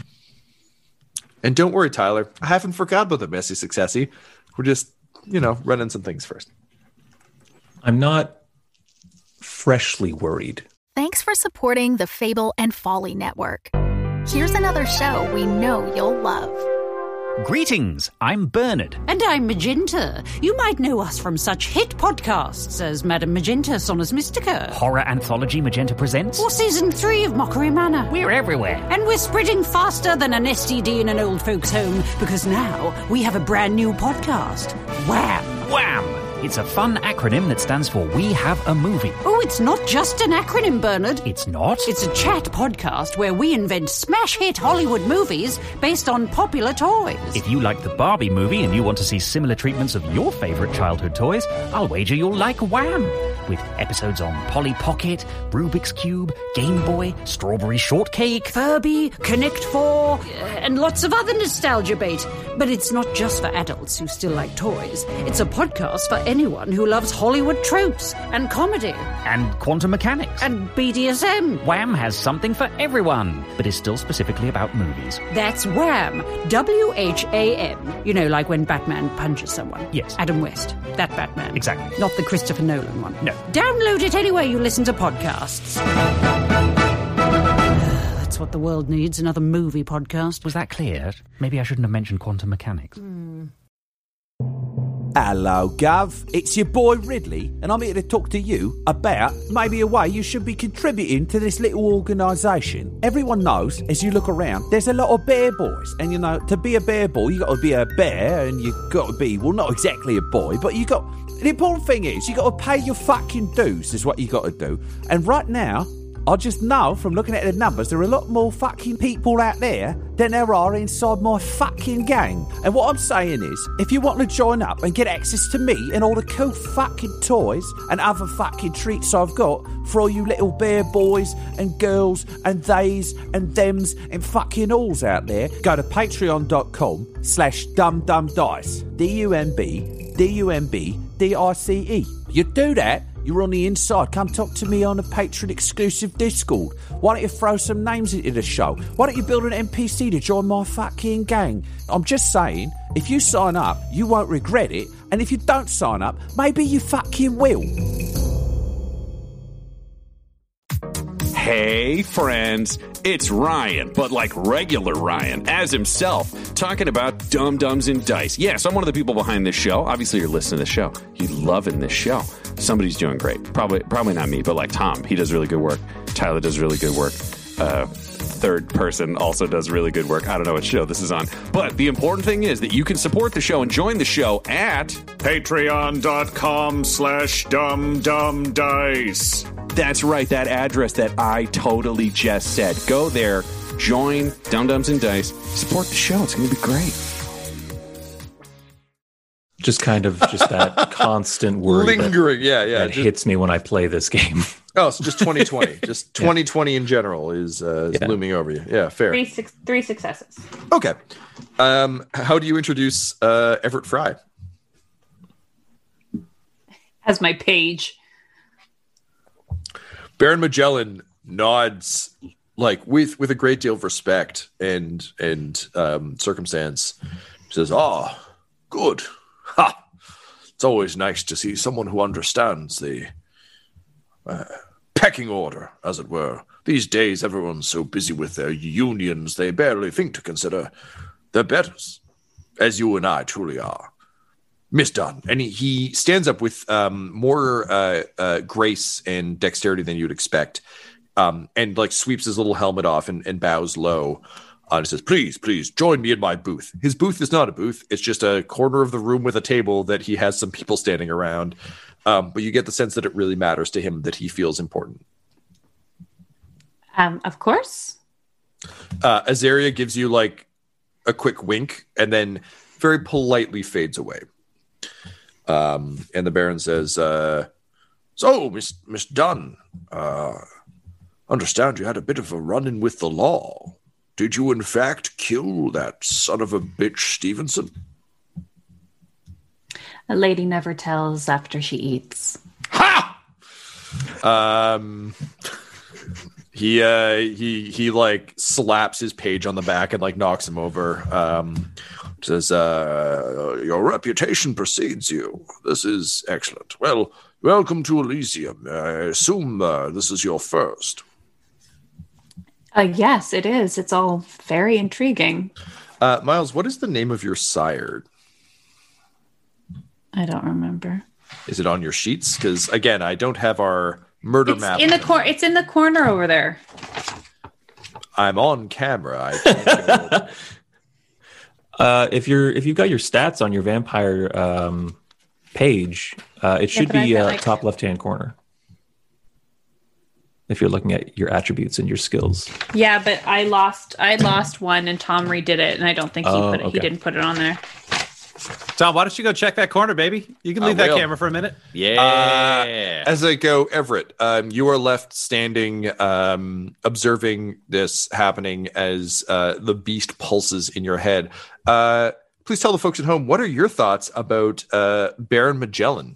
And don't worry, Tyler. I haven't forgot about the messy successy. We're just, running some things first. I'm not freshly worried. Thanks for supporting the Fable and Folly Network. Here's another show we know you'll love. Greetings, I'm Bernard. And I'm Magenta. You might know us from such hit podcasts as Madame Magenta, Sonus Mystica, Horror Anthology Magenta Presents, or Season 3 of Mockery Manor. We're everywhere. And we're spreading faster than an STD in an old folks' home, because now we have a brand new podcast, Wham! Wham! It's a fun acronym that stands for We Have a Movie. Oh, it's not just an acronym, Bernard. It's not? It's a chat podcast where we invent smash hit Hollywood movies based on popular toys. If you like the Barbie movie and you want to see similar treatments of your favourite childhood toys, I'll wager you'll like Wham! With episodes on Polly Pocket, Rubik's Cube, Game Boy, Strawberry Shortcake, Furby, Connect 4, and lots of other nostalgia bait. But it's not just for adults who still like toys. It's a podcast for anyone who loves Hollywood tropes and comedy. And quantum mechanics. And BDSM. Wham has something for everyone, but is still specifically about movies. That's Wham! WHAM. You know, like when Batman punches someone. Yes. Adam West. That Batman. Exactly. Not the Christopher Nolan one. No. Download it anywhere you listen to podcasts. That's what the world needs, another movie podcast. Was that clear? Maybe I shouldn't have mentioned quantum mechanics. Hello, Gov. It's your boy Ridley, and I'm here to talk to you about maybe a way you should be contributing to this little organisation. Everyone knows, as you look around, there's a lot of bear boys. And, you know, to be a bear boy, you got to be a bear, and you got to be, well, not exactly a boy, but you got... The important thing is, you got to pay your fucking dues, is what you got to do. And right now, I just know from looking at the numbers, there are a lot more fucking people out there than there are inside my fucking gang. And what I'm saying is, if you want to join up and get access to me and all the cool fucking toys and other fucking treats I've got for all you little bear boys and girls and theys and thems and fucking alls out there, go to patreon.com/dumdumdice. DUMBDICE. You do that, you're on the inside. Come talk to me on a Patreon exclusive Discord. Why don't you throw some names into the show? Why don't you build an NPC to join my fucking gang? I'm just saying, if you sign up, you won't regret it. And if you don't sign up, maybe you fucking will. Hey, friends, it's Ryan, but like regular Ryan, as himself, talking about Dumb Dumbs and Dice. Yes, I'm one of the people behind this show. Obviously, you're listening to the show. You're loving this show. Somebody's doing great. Probably not me, but like Tom, he does really good work. Tyler does really good work. Third person also does really good work. I don't know what show this is on. But the important thing is that you can support the show and join the show at patreon.com/dumdumdice. That's right, that address that I totally just said. Go there, join Dumb Dumbs and Dice, support the show. It's going to be great. Just that constant worry lingering, that hits me when I play this game. Oh, so just 2020. Just 2020 in general is looming over you. Yeah, fair. Three successes. Okay. How do you introduce Everett Fry? As my page. Baron Magellan nods like with a great deal of respect and circumstance. He says, good. Ha! It's always nice to see someone who understands the pecking order, as it were. These days, everyone's so busy with their unions, they barely think to consider their betters, as you and I truly are. Misdone. And he stands up with more grace and dexterity than you'd expect, and like sweeps his little helmet off and bows low. And says, please, join me in my booth. His booth is not a booth. It's just a corner of the room with a table that he has some people standing around. But you get the sense that it really matters to him, that he feels important. Of course. Azaria gives you like a quick wink and then very politely fades away. And the Baron says, so, Miss Dunn, understand you had a bit of a run-in with the law. Did you, in fact, kill that son of a bitch Stevenson? A lady never tells after she eats. Ha! He like slaps his page on the back and like knocks him over. Says, your reputation precedes you. This is excellent. Well, welcome to Elysium. I assume this is your first. Yes, it is. It's all very intriguing. Miles, what is the name of your sire? I don't remember. Is it on your sheets? Because again, I don't have our murder map. It's in the corner over there. I'm on camera. I can't if you've got your stats on your vampire page, it should be top left-hand corner. If you're looking at your attributes and your skills. Yeah, but I lost one and Tom redid it, and I don't think he didn't put it on there. Tom, why don't you go check that corner, baby? You can leave that camera for a minute. Yeah. As I go, Everett, you are left standing, observing this happening as the beast pulses in your head. Please tell the folks at home, what are your thoughts about Baron Magellan?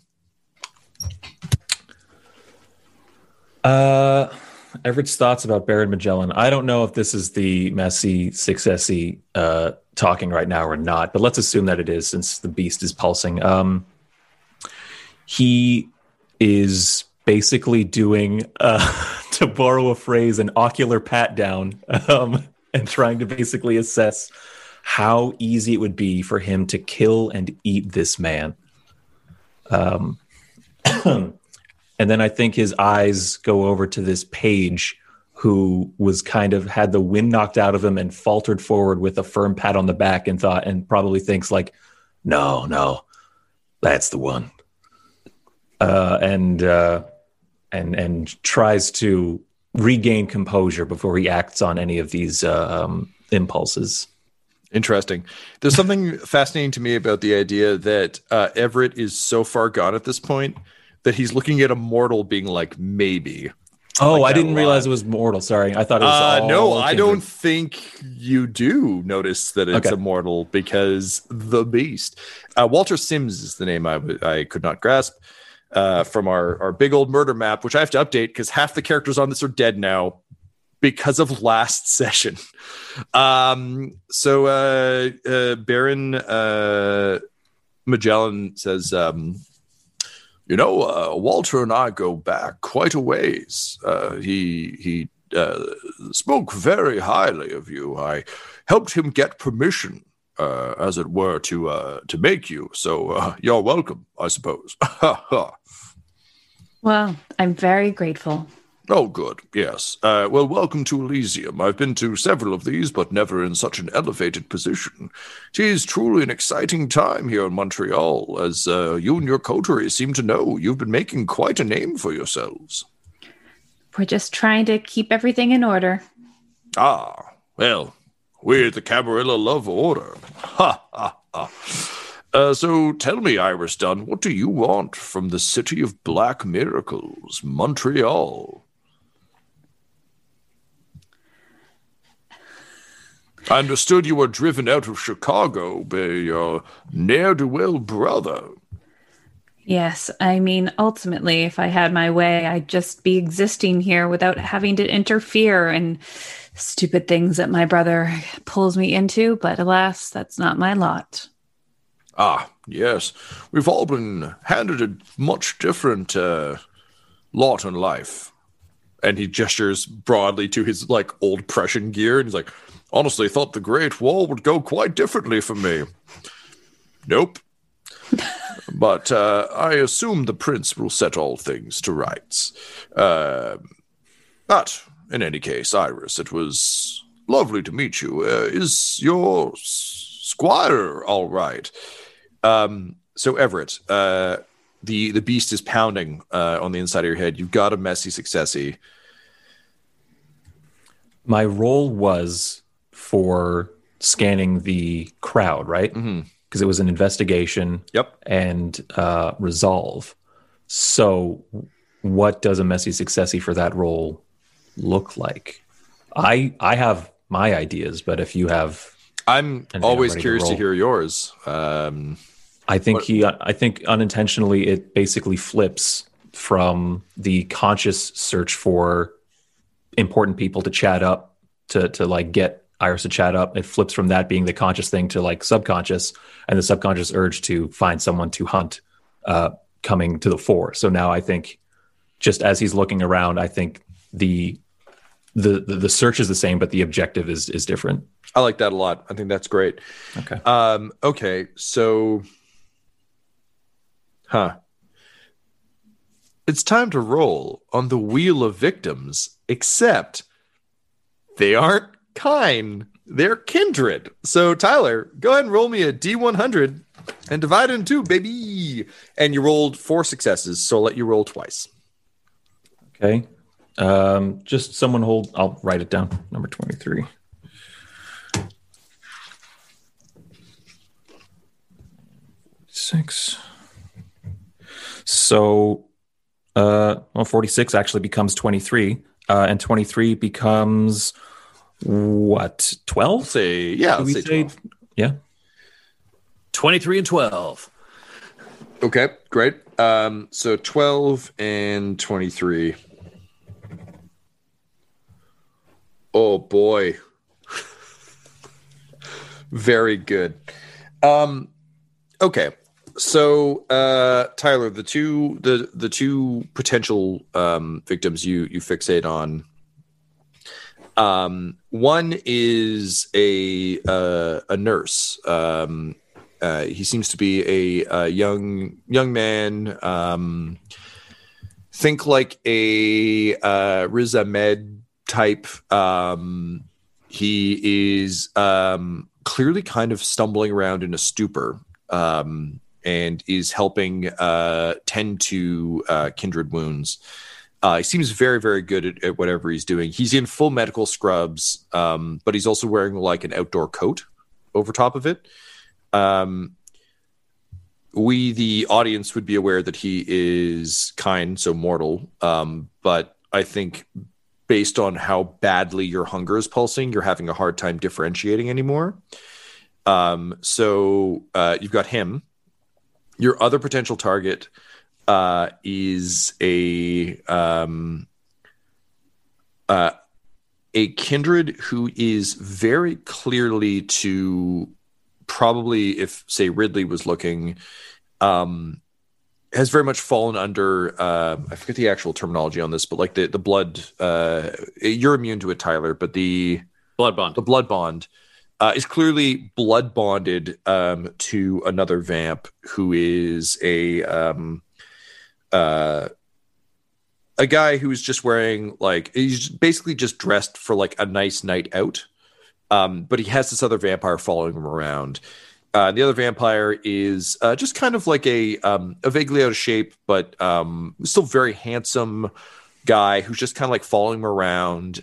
Everett's thoughts about Baron Magellan. I don't know if this is the messy successy talking right now or not, but let's assume that it is, since the beast is pulsing. He is basically doing to borrow a phrase, an ocular pat down, and trying to basically assess how easy it would be for him to kill and eat this man. And then I think his eyes go over to this page who was kind of had the wind knocked out of him and faltered forward with a firm pat on the back and probably thinks like, no, that's the one. And tries to regain composure before he acts on any of these impulses. Interesting. There's something fascinating to me about the idea that Everett is so far gone at this point that he's looking at a mortal being like, maybe. Oh, I didn't realize it was mortal. Sorry. I thought it was all no, kindred. I don't think you do notice that it's immortal because the beast. Walter Sims is the name I could not grasp from our big old murder map, which I have to update because half the characters on this are dead now because of last session. So Baron Magellan says, Walter and I go back quite a ways. He spoke very highly of you. I helped him get permission, as it were, to make you. So you're welcome, I suppose. Well, I'm very grateful. Oh, good. Yes. Well, welcome to Elysium. I've been to several of these, but never in such an elevated position. It is truly an exciting time here in Montreal, as you and your coterie seem to know. You've been making quite a name for yourselves. We're just trying to keep everything in order. Ah, well, we at the Camarilla love order. Ha, ha, ha. So tell me, Iris Dunn, what do you want from the city of black miracles, Montreal? I understood you were driven out of Chicago by your ne'er-do-well brother. Yes, I mean, ultimately, if I had my way, I'd just be existing here without having to interfere in stupid things that my brother pulls me into, but alas, that's not my lot. Ah, yes. We've all been handed a much different lot in life. And he gestures broadly to his old Prussian gear, and he's like, honestly thought the Great Wall would go quite differently for me. Nope. But I assume the prince will set all things to rights. But in any case, Iris, it was lovely to meet you. Is your squire all right? So Everett, the beast is pounding on the inside of your head. You've got a messy successy. My role was for scanning the crowd, right? Because it was an investigation. Yep. And resolve. So what does a messy successy for that role look like? I have my ideas, but if you have... I'm always curious to hear yours. I think unintentionally it basically flips from the conscious search for important people to chat up to get Iris to chat up. It flips from that being the conscious thing to subconscious, and the subconscious urge to find someone to hunt coming to the fore. So now I think just as he's looking around, I think the search is the same, but the objective is different. I like that a lot. I think that's great. Okay. Okay. So, it's time to roll on the Wheel of Victims, except they aren't kind. They're kindred. So, Tyler, go ahead and roll me a D100 and divide it in two, baby. And you rolled 4 successes, so I'll let you roll twice. Okay. Just someone hold. I'll write it down. Number 23. Six. So, 46 actually becomes 23, and 23 becomes what? 12? Say 12. Yeah. 23 and 12. Okay, great. So 12 and 23. Oh boy. Very good. Okay. So, Tyler, the two potential victims you fixate on. One is a nurse. He seems to be a young man. Think like a Riz Ahmed type. He is clearly kind of stumbling around in a stupor. And is helping tend to kindred wounds. He seems very, very good at whatever he's doing. He's in full medical scrubs, but he's also wearing like an outdoor coat over top of it. We, the audience, would be aware that he is kind, so mortal. But I think based on how badly your hunger is pulsing, you're having a hard time differentiating anymore. So you've got him. Your other potential target is a kindred who is very clearly to probably, if say Ridley was looking, has very much fallen under I forget the actual terminology on this, but like the blood. You're immune to it, Tyler, but the blood bond. Is clearly blood bonded to another vamp who is a guy who's just wearing like, he's basically just dressed for like a nice night out, but he has this other vampire following him around. The other vampire is just kind of like a vaguely out of shape, but still very handsome guy who's just kind of like following him around.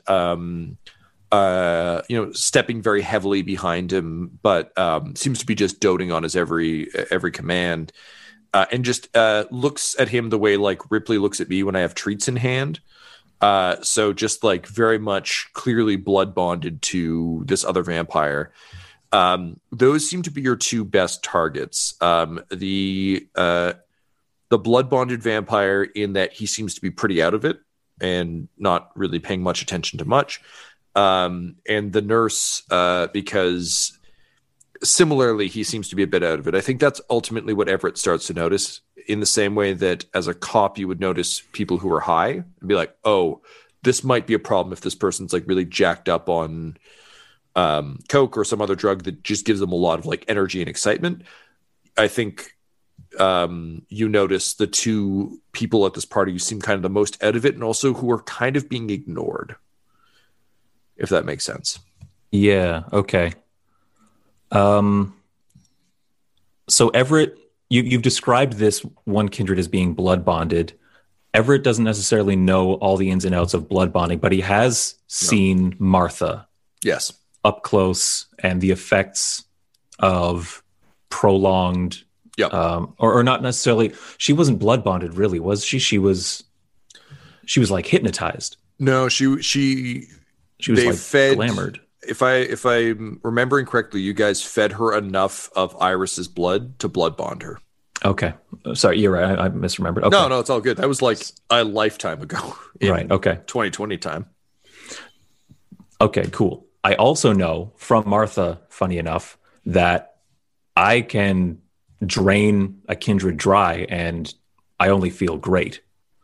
Stepping very heavily behind him, but seems to be just doting on his every command, and just looks at him the way like Ripley looks at me when I have treats in hand. So just like very much clearly blood bonded to this other vampire. Those seem to be your two best targets. The blood bonded vampire, in that he seems to be pretty out of it and not really paying much attention to much. And the nurse, because similarly, he seems to be a bit out of it. I think that's ultimately what Everett starts to notice, in the same way that as a cop, you would notice people who are high and be like, oh, this might be a problem if this person's like really jacked up on coke or some other drug that just gives them a lot of like energy and excitement. I think you notice the two people at this party who seem kind of the most out of it, and also who are kind of being ignored. If that makes sense. Yeah. Okay. So Everett, you've described this one kindred as being blood bonded. Everett doesn't necessarily know all the ins and outs of blood bonding, but he has seen Martha. Yes. Up close, and the effects of prolonged, or not necessarily. She wasn't blood bonded, really, was she? She was like hypnotized. No, she was like fed, glamored. If I'm remembering correctly, you guys fed her enough of Iris's blood to blood bond her. Okay. Sorry, you're right. I misremembered. Okay. No, it's all good. That was like a lifetime ago. Right. Okay. 2020 time. Okay, cool. I also know from Martha, funny enough, that I can drain a kindred dry and I only feel great.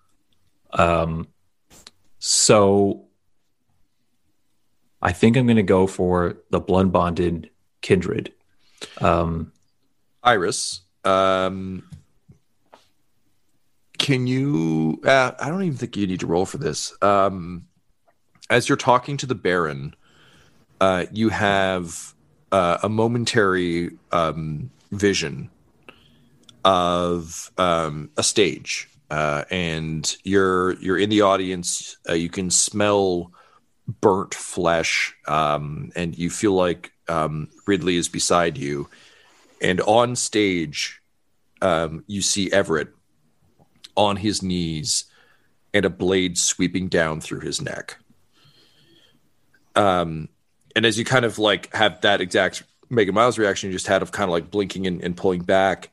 So I think I'm going to go for the blood bonded kindred. Iris, can you? I don't even think you need to roll for this. As you're talking to the Baron, you have a momentary vision of a stage, and you're in the audience. You can smell burnt flesh, and you feel like Ridley is beside you. And on stage, you see Everett on his knees and a blade sweeping down through his neck. And as you kind of like have that exact Megan Miles reaction you just had of kind of like blinking and pulling back,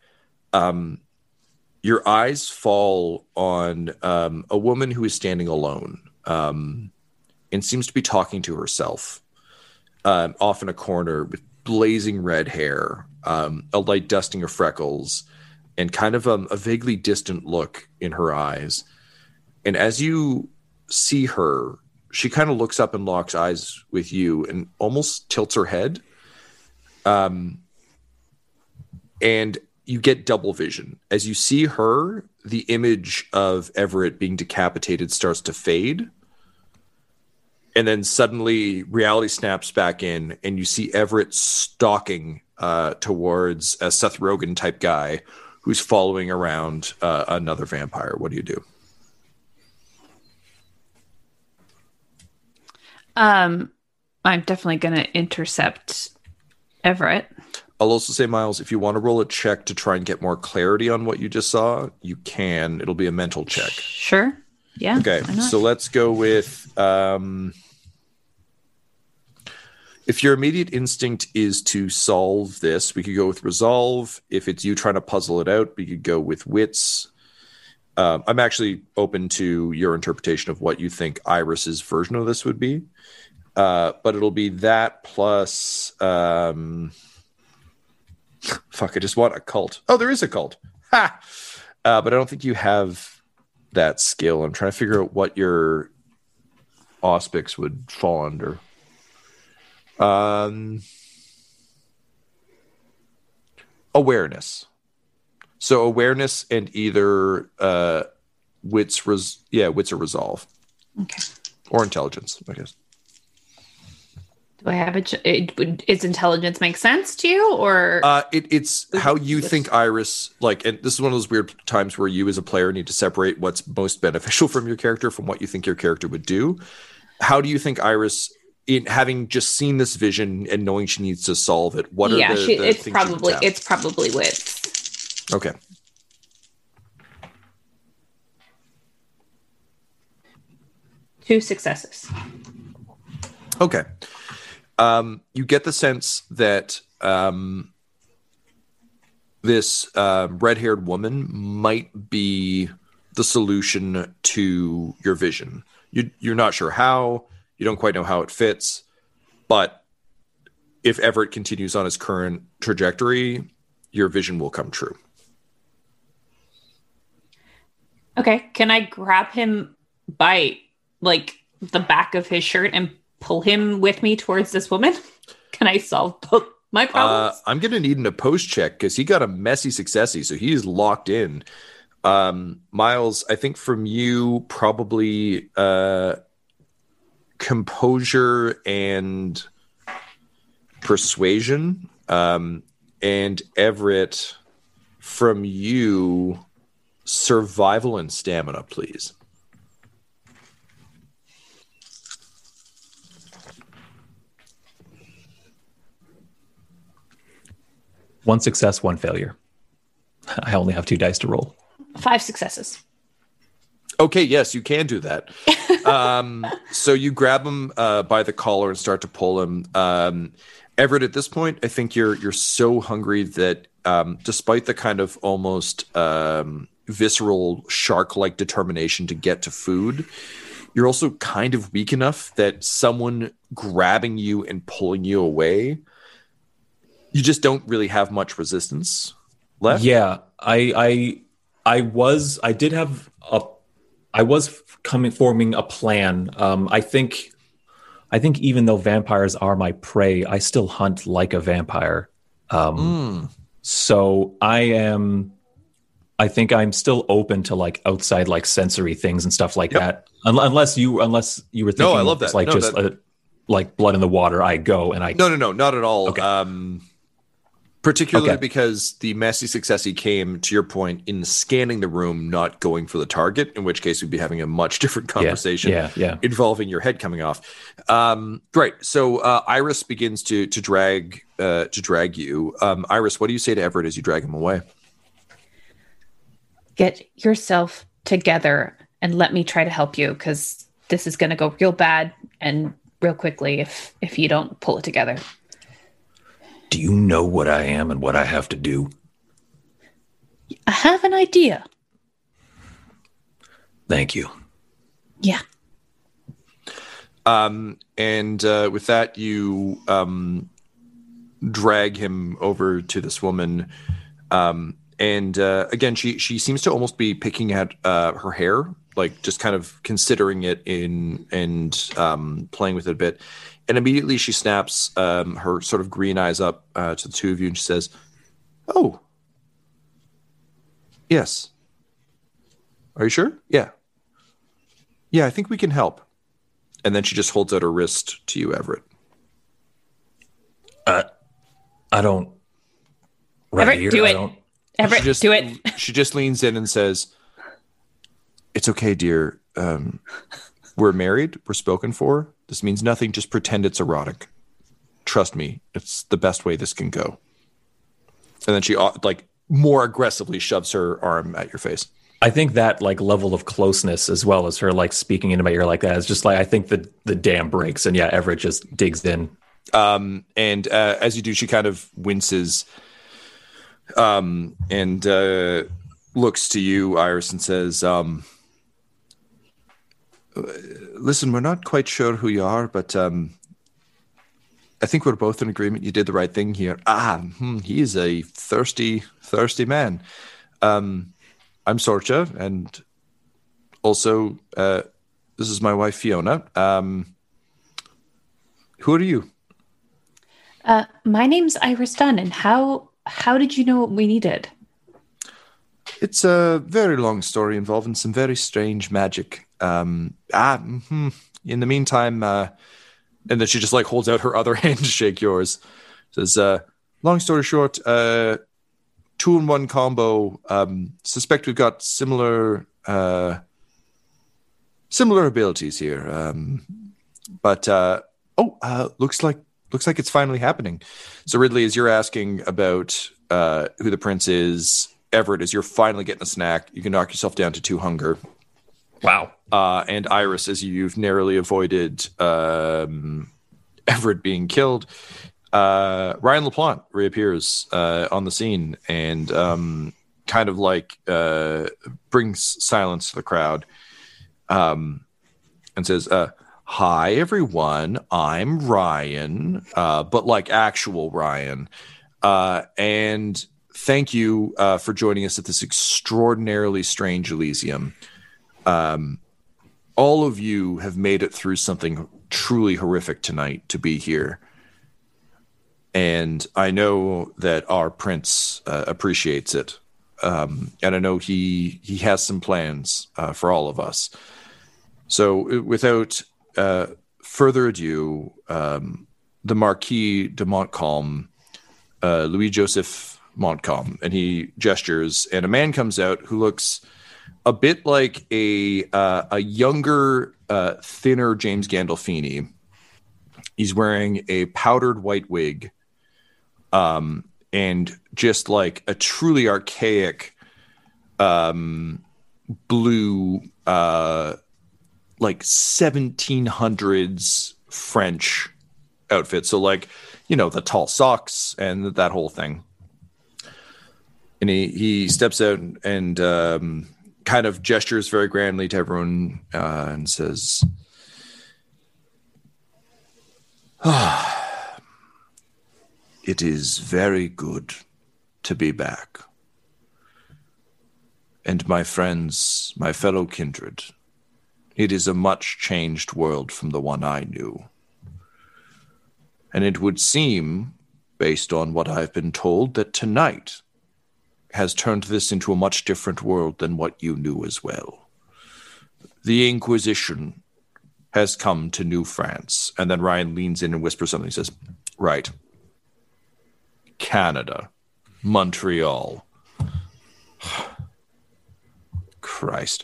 your eyes fall on a woman who is standing alone, and seems to be talking to herself, off in a corner with blazing red hair, a light dusting of freckles, and kind of a vaguely distant look in her eyes. And as you see her, she kind of looks up and locks eyes with you and almost tilts her head. And you get double vision. As you see her, the image of Everett being decapitated starts to fade. And then suddenly reality snaps back in, and you see Everett stalking towards a Seth Rogen type guy who's following around another vampire. What do you do? I'm definitely going to intercept Everett. I'll also say, Miles, if you want to roll a check to try and get more clarity on what you just saw, you can. It'll be a mental check. Sure. Yeah. Okay. So let's go with... if your immediate instinct is to solve this, we could go with resolve. If it's you trying to puzzle it out, we could go with wits. I'm actually open to your interpretation of what you think Iris's version of this would be. But it'll be that plus... fuck, I just want a cult. Oh, there is a cult. Ha! But I don't think you have that skill. I'm trying to figure out what your auspics would fall under. Awareness. So awareness and either wits or resolve. Okay. Or intelligence, I guess. Do I have does intelligence make sense to you, or it's how you think Iris, like, and this is one of those weird times where you as a player need to separate what's most beneficial from your character from what you think your character would do. How do you think Iris, in having just seen this vision and knowing she needs to solve it, what are the it's things probably wits. Okay. Two successes. Okay. You get the sense that this red-haired woman might be the solution to your vision. You're not sure how. You don't quite know how it fits. But if Everett continues on his current trajectory, your vision will come true. Okay. Can I grab him by, like, the back of his shirt and pull him with me towards this woman? Can I solve both my problems? I'm going to need an opposed check because he got a messy successy, so he's locked in. Miles, I think from you, probably composure and persuasion. And Everett, from you, survival and stamina, please. One success, one failure. I only have 2 dice to roll. 5 successes. Okay, yes, you can do that. So you grab him by the collar and start to pull him. Everett, at this point, I think you're so hungry that despite the kind of almost visceral shark-like determination to get to food, you're also kind of weak enough that someone grabbing you and pulling you away, you just don't really have much resistance left. Yeah, I was forming a plan. I think even though vampires are my prey, I still hunt like a vampire. So I think I'm still open to like outside like sensory things and stuff like that. Unless you were thinking, no, I love that. Like like blood in the water. I go and I no, not at all. Okay. Particularly because the messy successy came, to your point, in scanning the room, not going for the target, in which case we'd be having a much different conversation involving your head coming off. Great. So Iris begins to drag you. Iris, what do you say to Everett as you drag him away? Get yourself together and let me try to help you, because this is going to go real bad and real quickly if you don't pull it together. Do you know what I am and what I have to do? I have an idea. Thank you. Yeah. And with that, you drag him over to this woman. And again, she seems to almost be picking at her hair, like just kind of considering it and playing with it a bit. And immediately she snaps her sort of green eyes up to the two of you, and she says, "Oh, yes. Are you sure? Yeah. Yeah, I think we can help." And then she just holds out her wrist to you, Everett. I don't. Right Everett, here, do I it. don't. Everett, do it. She just leans in and says, "It's okay, dear. We're married. We're spoken for. This means nothing. Just pretend it's erotic. Trust me. It's the best way this can go." And then she more aggressively shoves her arm at your face. I think that level of closeness, as well as her speaking into my ear like that, is just I think the dam breaks, and yeah, Everett just digs in. And as you do, she kind of winces, and looks to you, Iris, and says, "Listen, we're not quite sure who you are, but I think we're both in agreement. You did the right thing here." He is a thirsty man. I'm Sorcha, and also this is my wife, Fiona. Who are you? My name's Iris Dunn, and how did you know what we needed? It's a very long story involving some very strange magic. In the meantime, and then she just holds out her other hand to shake yours. Says, long story short, 2-in-1 combo. Suspect we've got similar abilities here. Looks like it's finally happening. So Ridley, as you're asking about who the prince is, Everett, as you're finally getting a snack, you can knock yourself down to 2 hunger. Wow. And Iris, as you've narrowly avoided Everett being killed, Ryan LaPlante reappears on the scene and kind of brings silence to the crowd and says, "Hi, everyone. I'm Ryan, but actual Ryan. And thank you for joining us at this extraordinarily strange Elysium. All of you have made it through something truly horrific tonight to be here. And I know that our prince appreciates it. And I know he has some plans for all of us. So without further ado, the Marquis de Montcalm, Louis-Joseph Montcalm," and he gestures, and a man comes out who looks a bit like a younger, thinner James Gandolfini. He's wearing a powdered white wig, and just a truly archaic blue 1700s French outfit. So the tall socks and that whole thing. And he steps out and kind of gestures very grandly to everyone and says, "It is very good to be back. And my friends, my fellow kindred, it is a much changed world from the one I knew. And it would seem, based on what I've been told, that tonight has turned this into a much different world than what you knew as well. The Inquisition has come to New France." And then Ryan leans in and whispers something. He says, "Right. Canada. Montreal. Christ.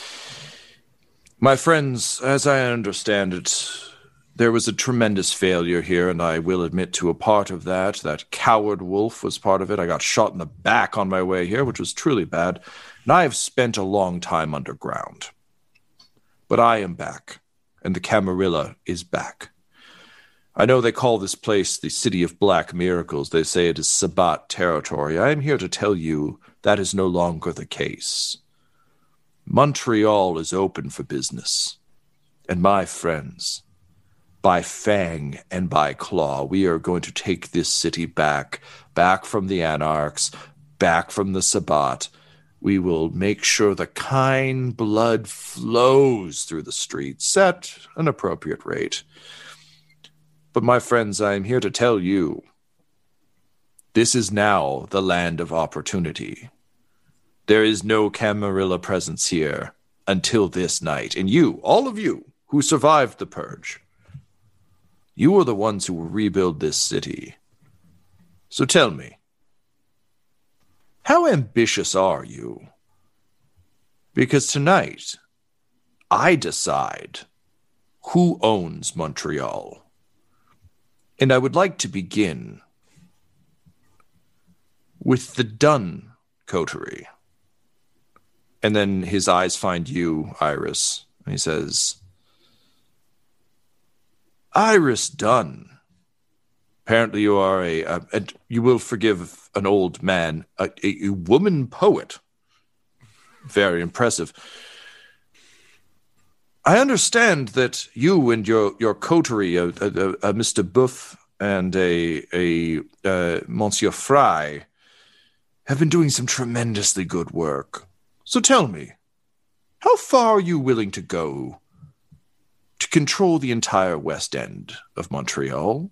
My friends, as I understand it, there was a tremendous failure here, and I will admit to a part of that. That coward wolf was part of it. I got shot in the back on my way here, which was truly bad, and I have spent a long time underground. But I am back, and the Camarilla is back. I know they call this place the City of Black Miracles. They say it is Sabbat territory. I am here to tell you that is no longer the case. Montreal is open for business. And my friends, by fang and by claw, we are going to take this city back from the Anarchs, back from the Sabbat, we will make sure the kind blood flows through the streets at an appropriate rate. But my friends, I am here to tell you, this is now the land of opportunity. There is no Camarilla presence here until this night. And you, all of you who survived the purge, you are the ones who will rebuild this city. So tell me, how ambitious are you? Because tonight, I decide who owns Montreal. And I would like to begin with the Dunn coterie. And then his eyes find you, Iris, and he says, Iris Dunn. Apparently you are you will forgive an old man, a woman poet. Very impressive. I understand that you and your coterie, Mr. Buff and a Monsieur Fry, have been doing some tremendously good work. So tell me, how far are you willing to go to control the entire West End of Montreal?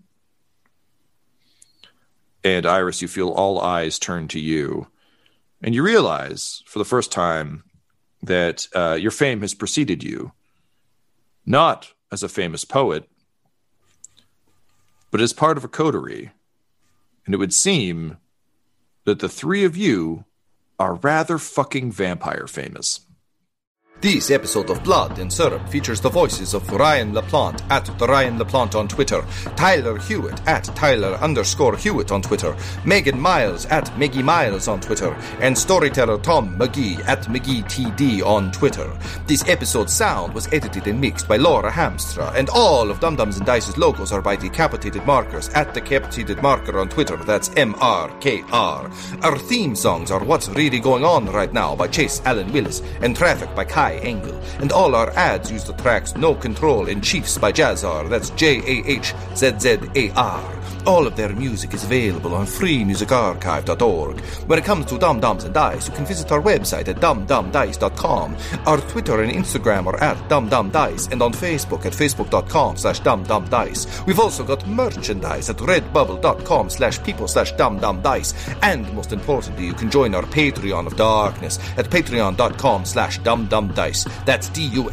And Iris, you feel all eyes turn to you. And you realize, for the first time, that your fame has preceded you. Not as a famous poet, but as part of a coterie. And it would seem that the three of you are rather fucking vampire famous. This episode of Blood and Syrup features the voices of Ryan LaPlante at the Ryan LaPlante on Twitter, Tyler Hewitt at Tyler_Hewitt on Twitter, Megan Miles at Meggie Miles on Twitter, and storyteller Tom McGee at McGeeTD on Twitter. This episode's sound was edited and mixed by Laura Hamstra, and all of Dum Dums and Dice's logos are by Decapitated Markers at Decapitated Marker on Twitter. That's MRKR. Our theme songs are What's Really Going On Right Now by Chase Allen Willis and Traffic by Kai Engel, and all our ads use the tracks No Control and Chiefs by Jazzar, that's JAHZZAR. All of their music is available on freemusicarchive.org. When it comes to Dum Dums and Dice, you can visit our website at dumdumdice.com. Our Twitter and Instagram are at dumdumdice, and on Facebook at facebook.com/dumdumdice. We've also got merchandise at redbubble.com/people/dumdumdice. And most importantly, you can join our Patreon of Darkness at patreon.com/dumdumdice. That's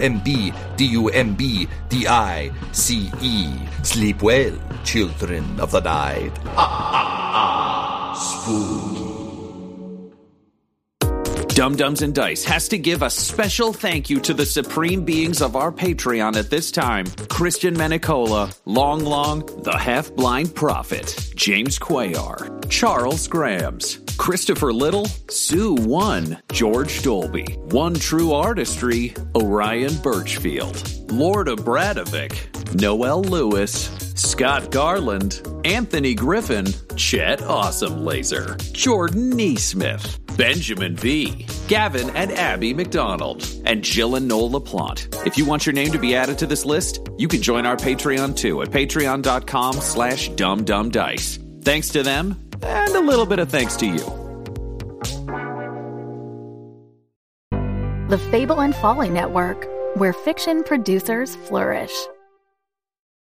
DUMBDICE. Sleep well, children of the night. Spooky. Dum Dums and Dice has to give a special thank you to the supreme beings of our Patreon at this time. Christian Menicola, Long, the Half-Blind Prophet, James Cuellar, Charles Grams, Christopher Little, Sue One, George Dolby, One True Artistry, Orion Birchfield, Lord of Bradovic, Noel Lewis, Scott Garland, Anthony Griffin, Chet Awesome Laser, Jordan Neesmith, Benjamin V, Gavin and Abby McDonald, and Jill and Noel LaPlante. If you want your name to be added to this list, you can join our Patreon too at patreon.com/dumdumdice. Thanks to them, and a little bit of thanks to you. The Fable and Folly Network, where fiction producers flourish.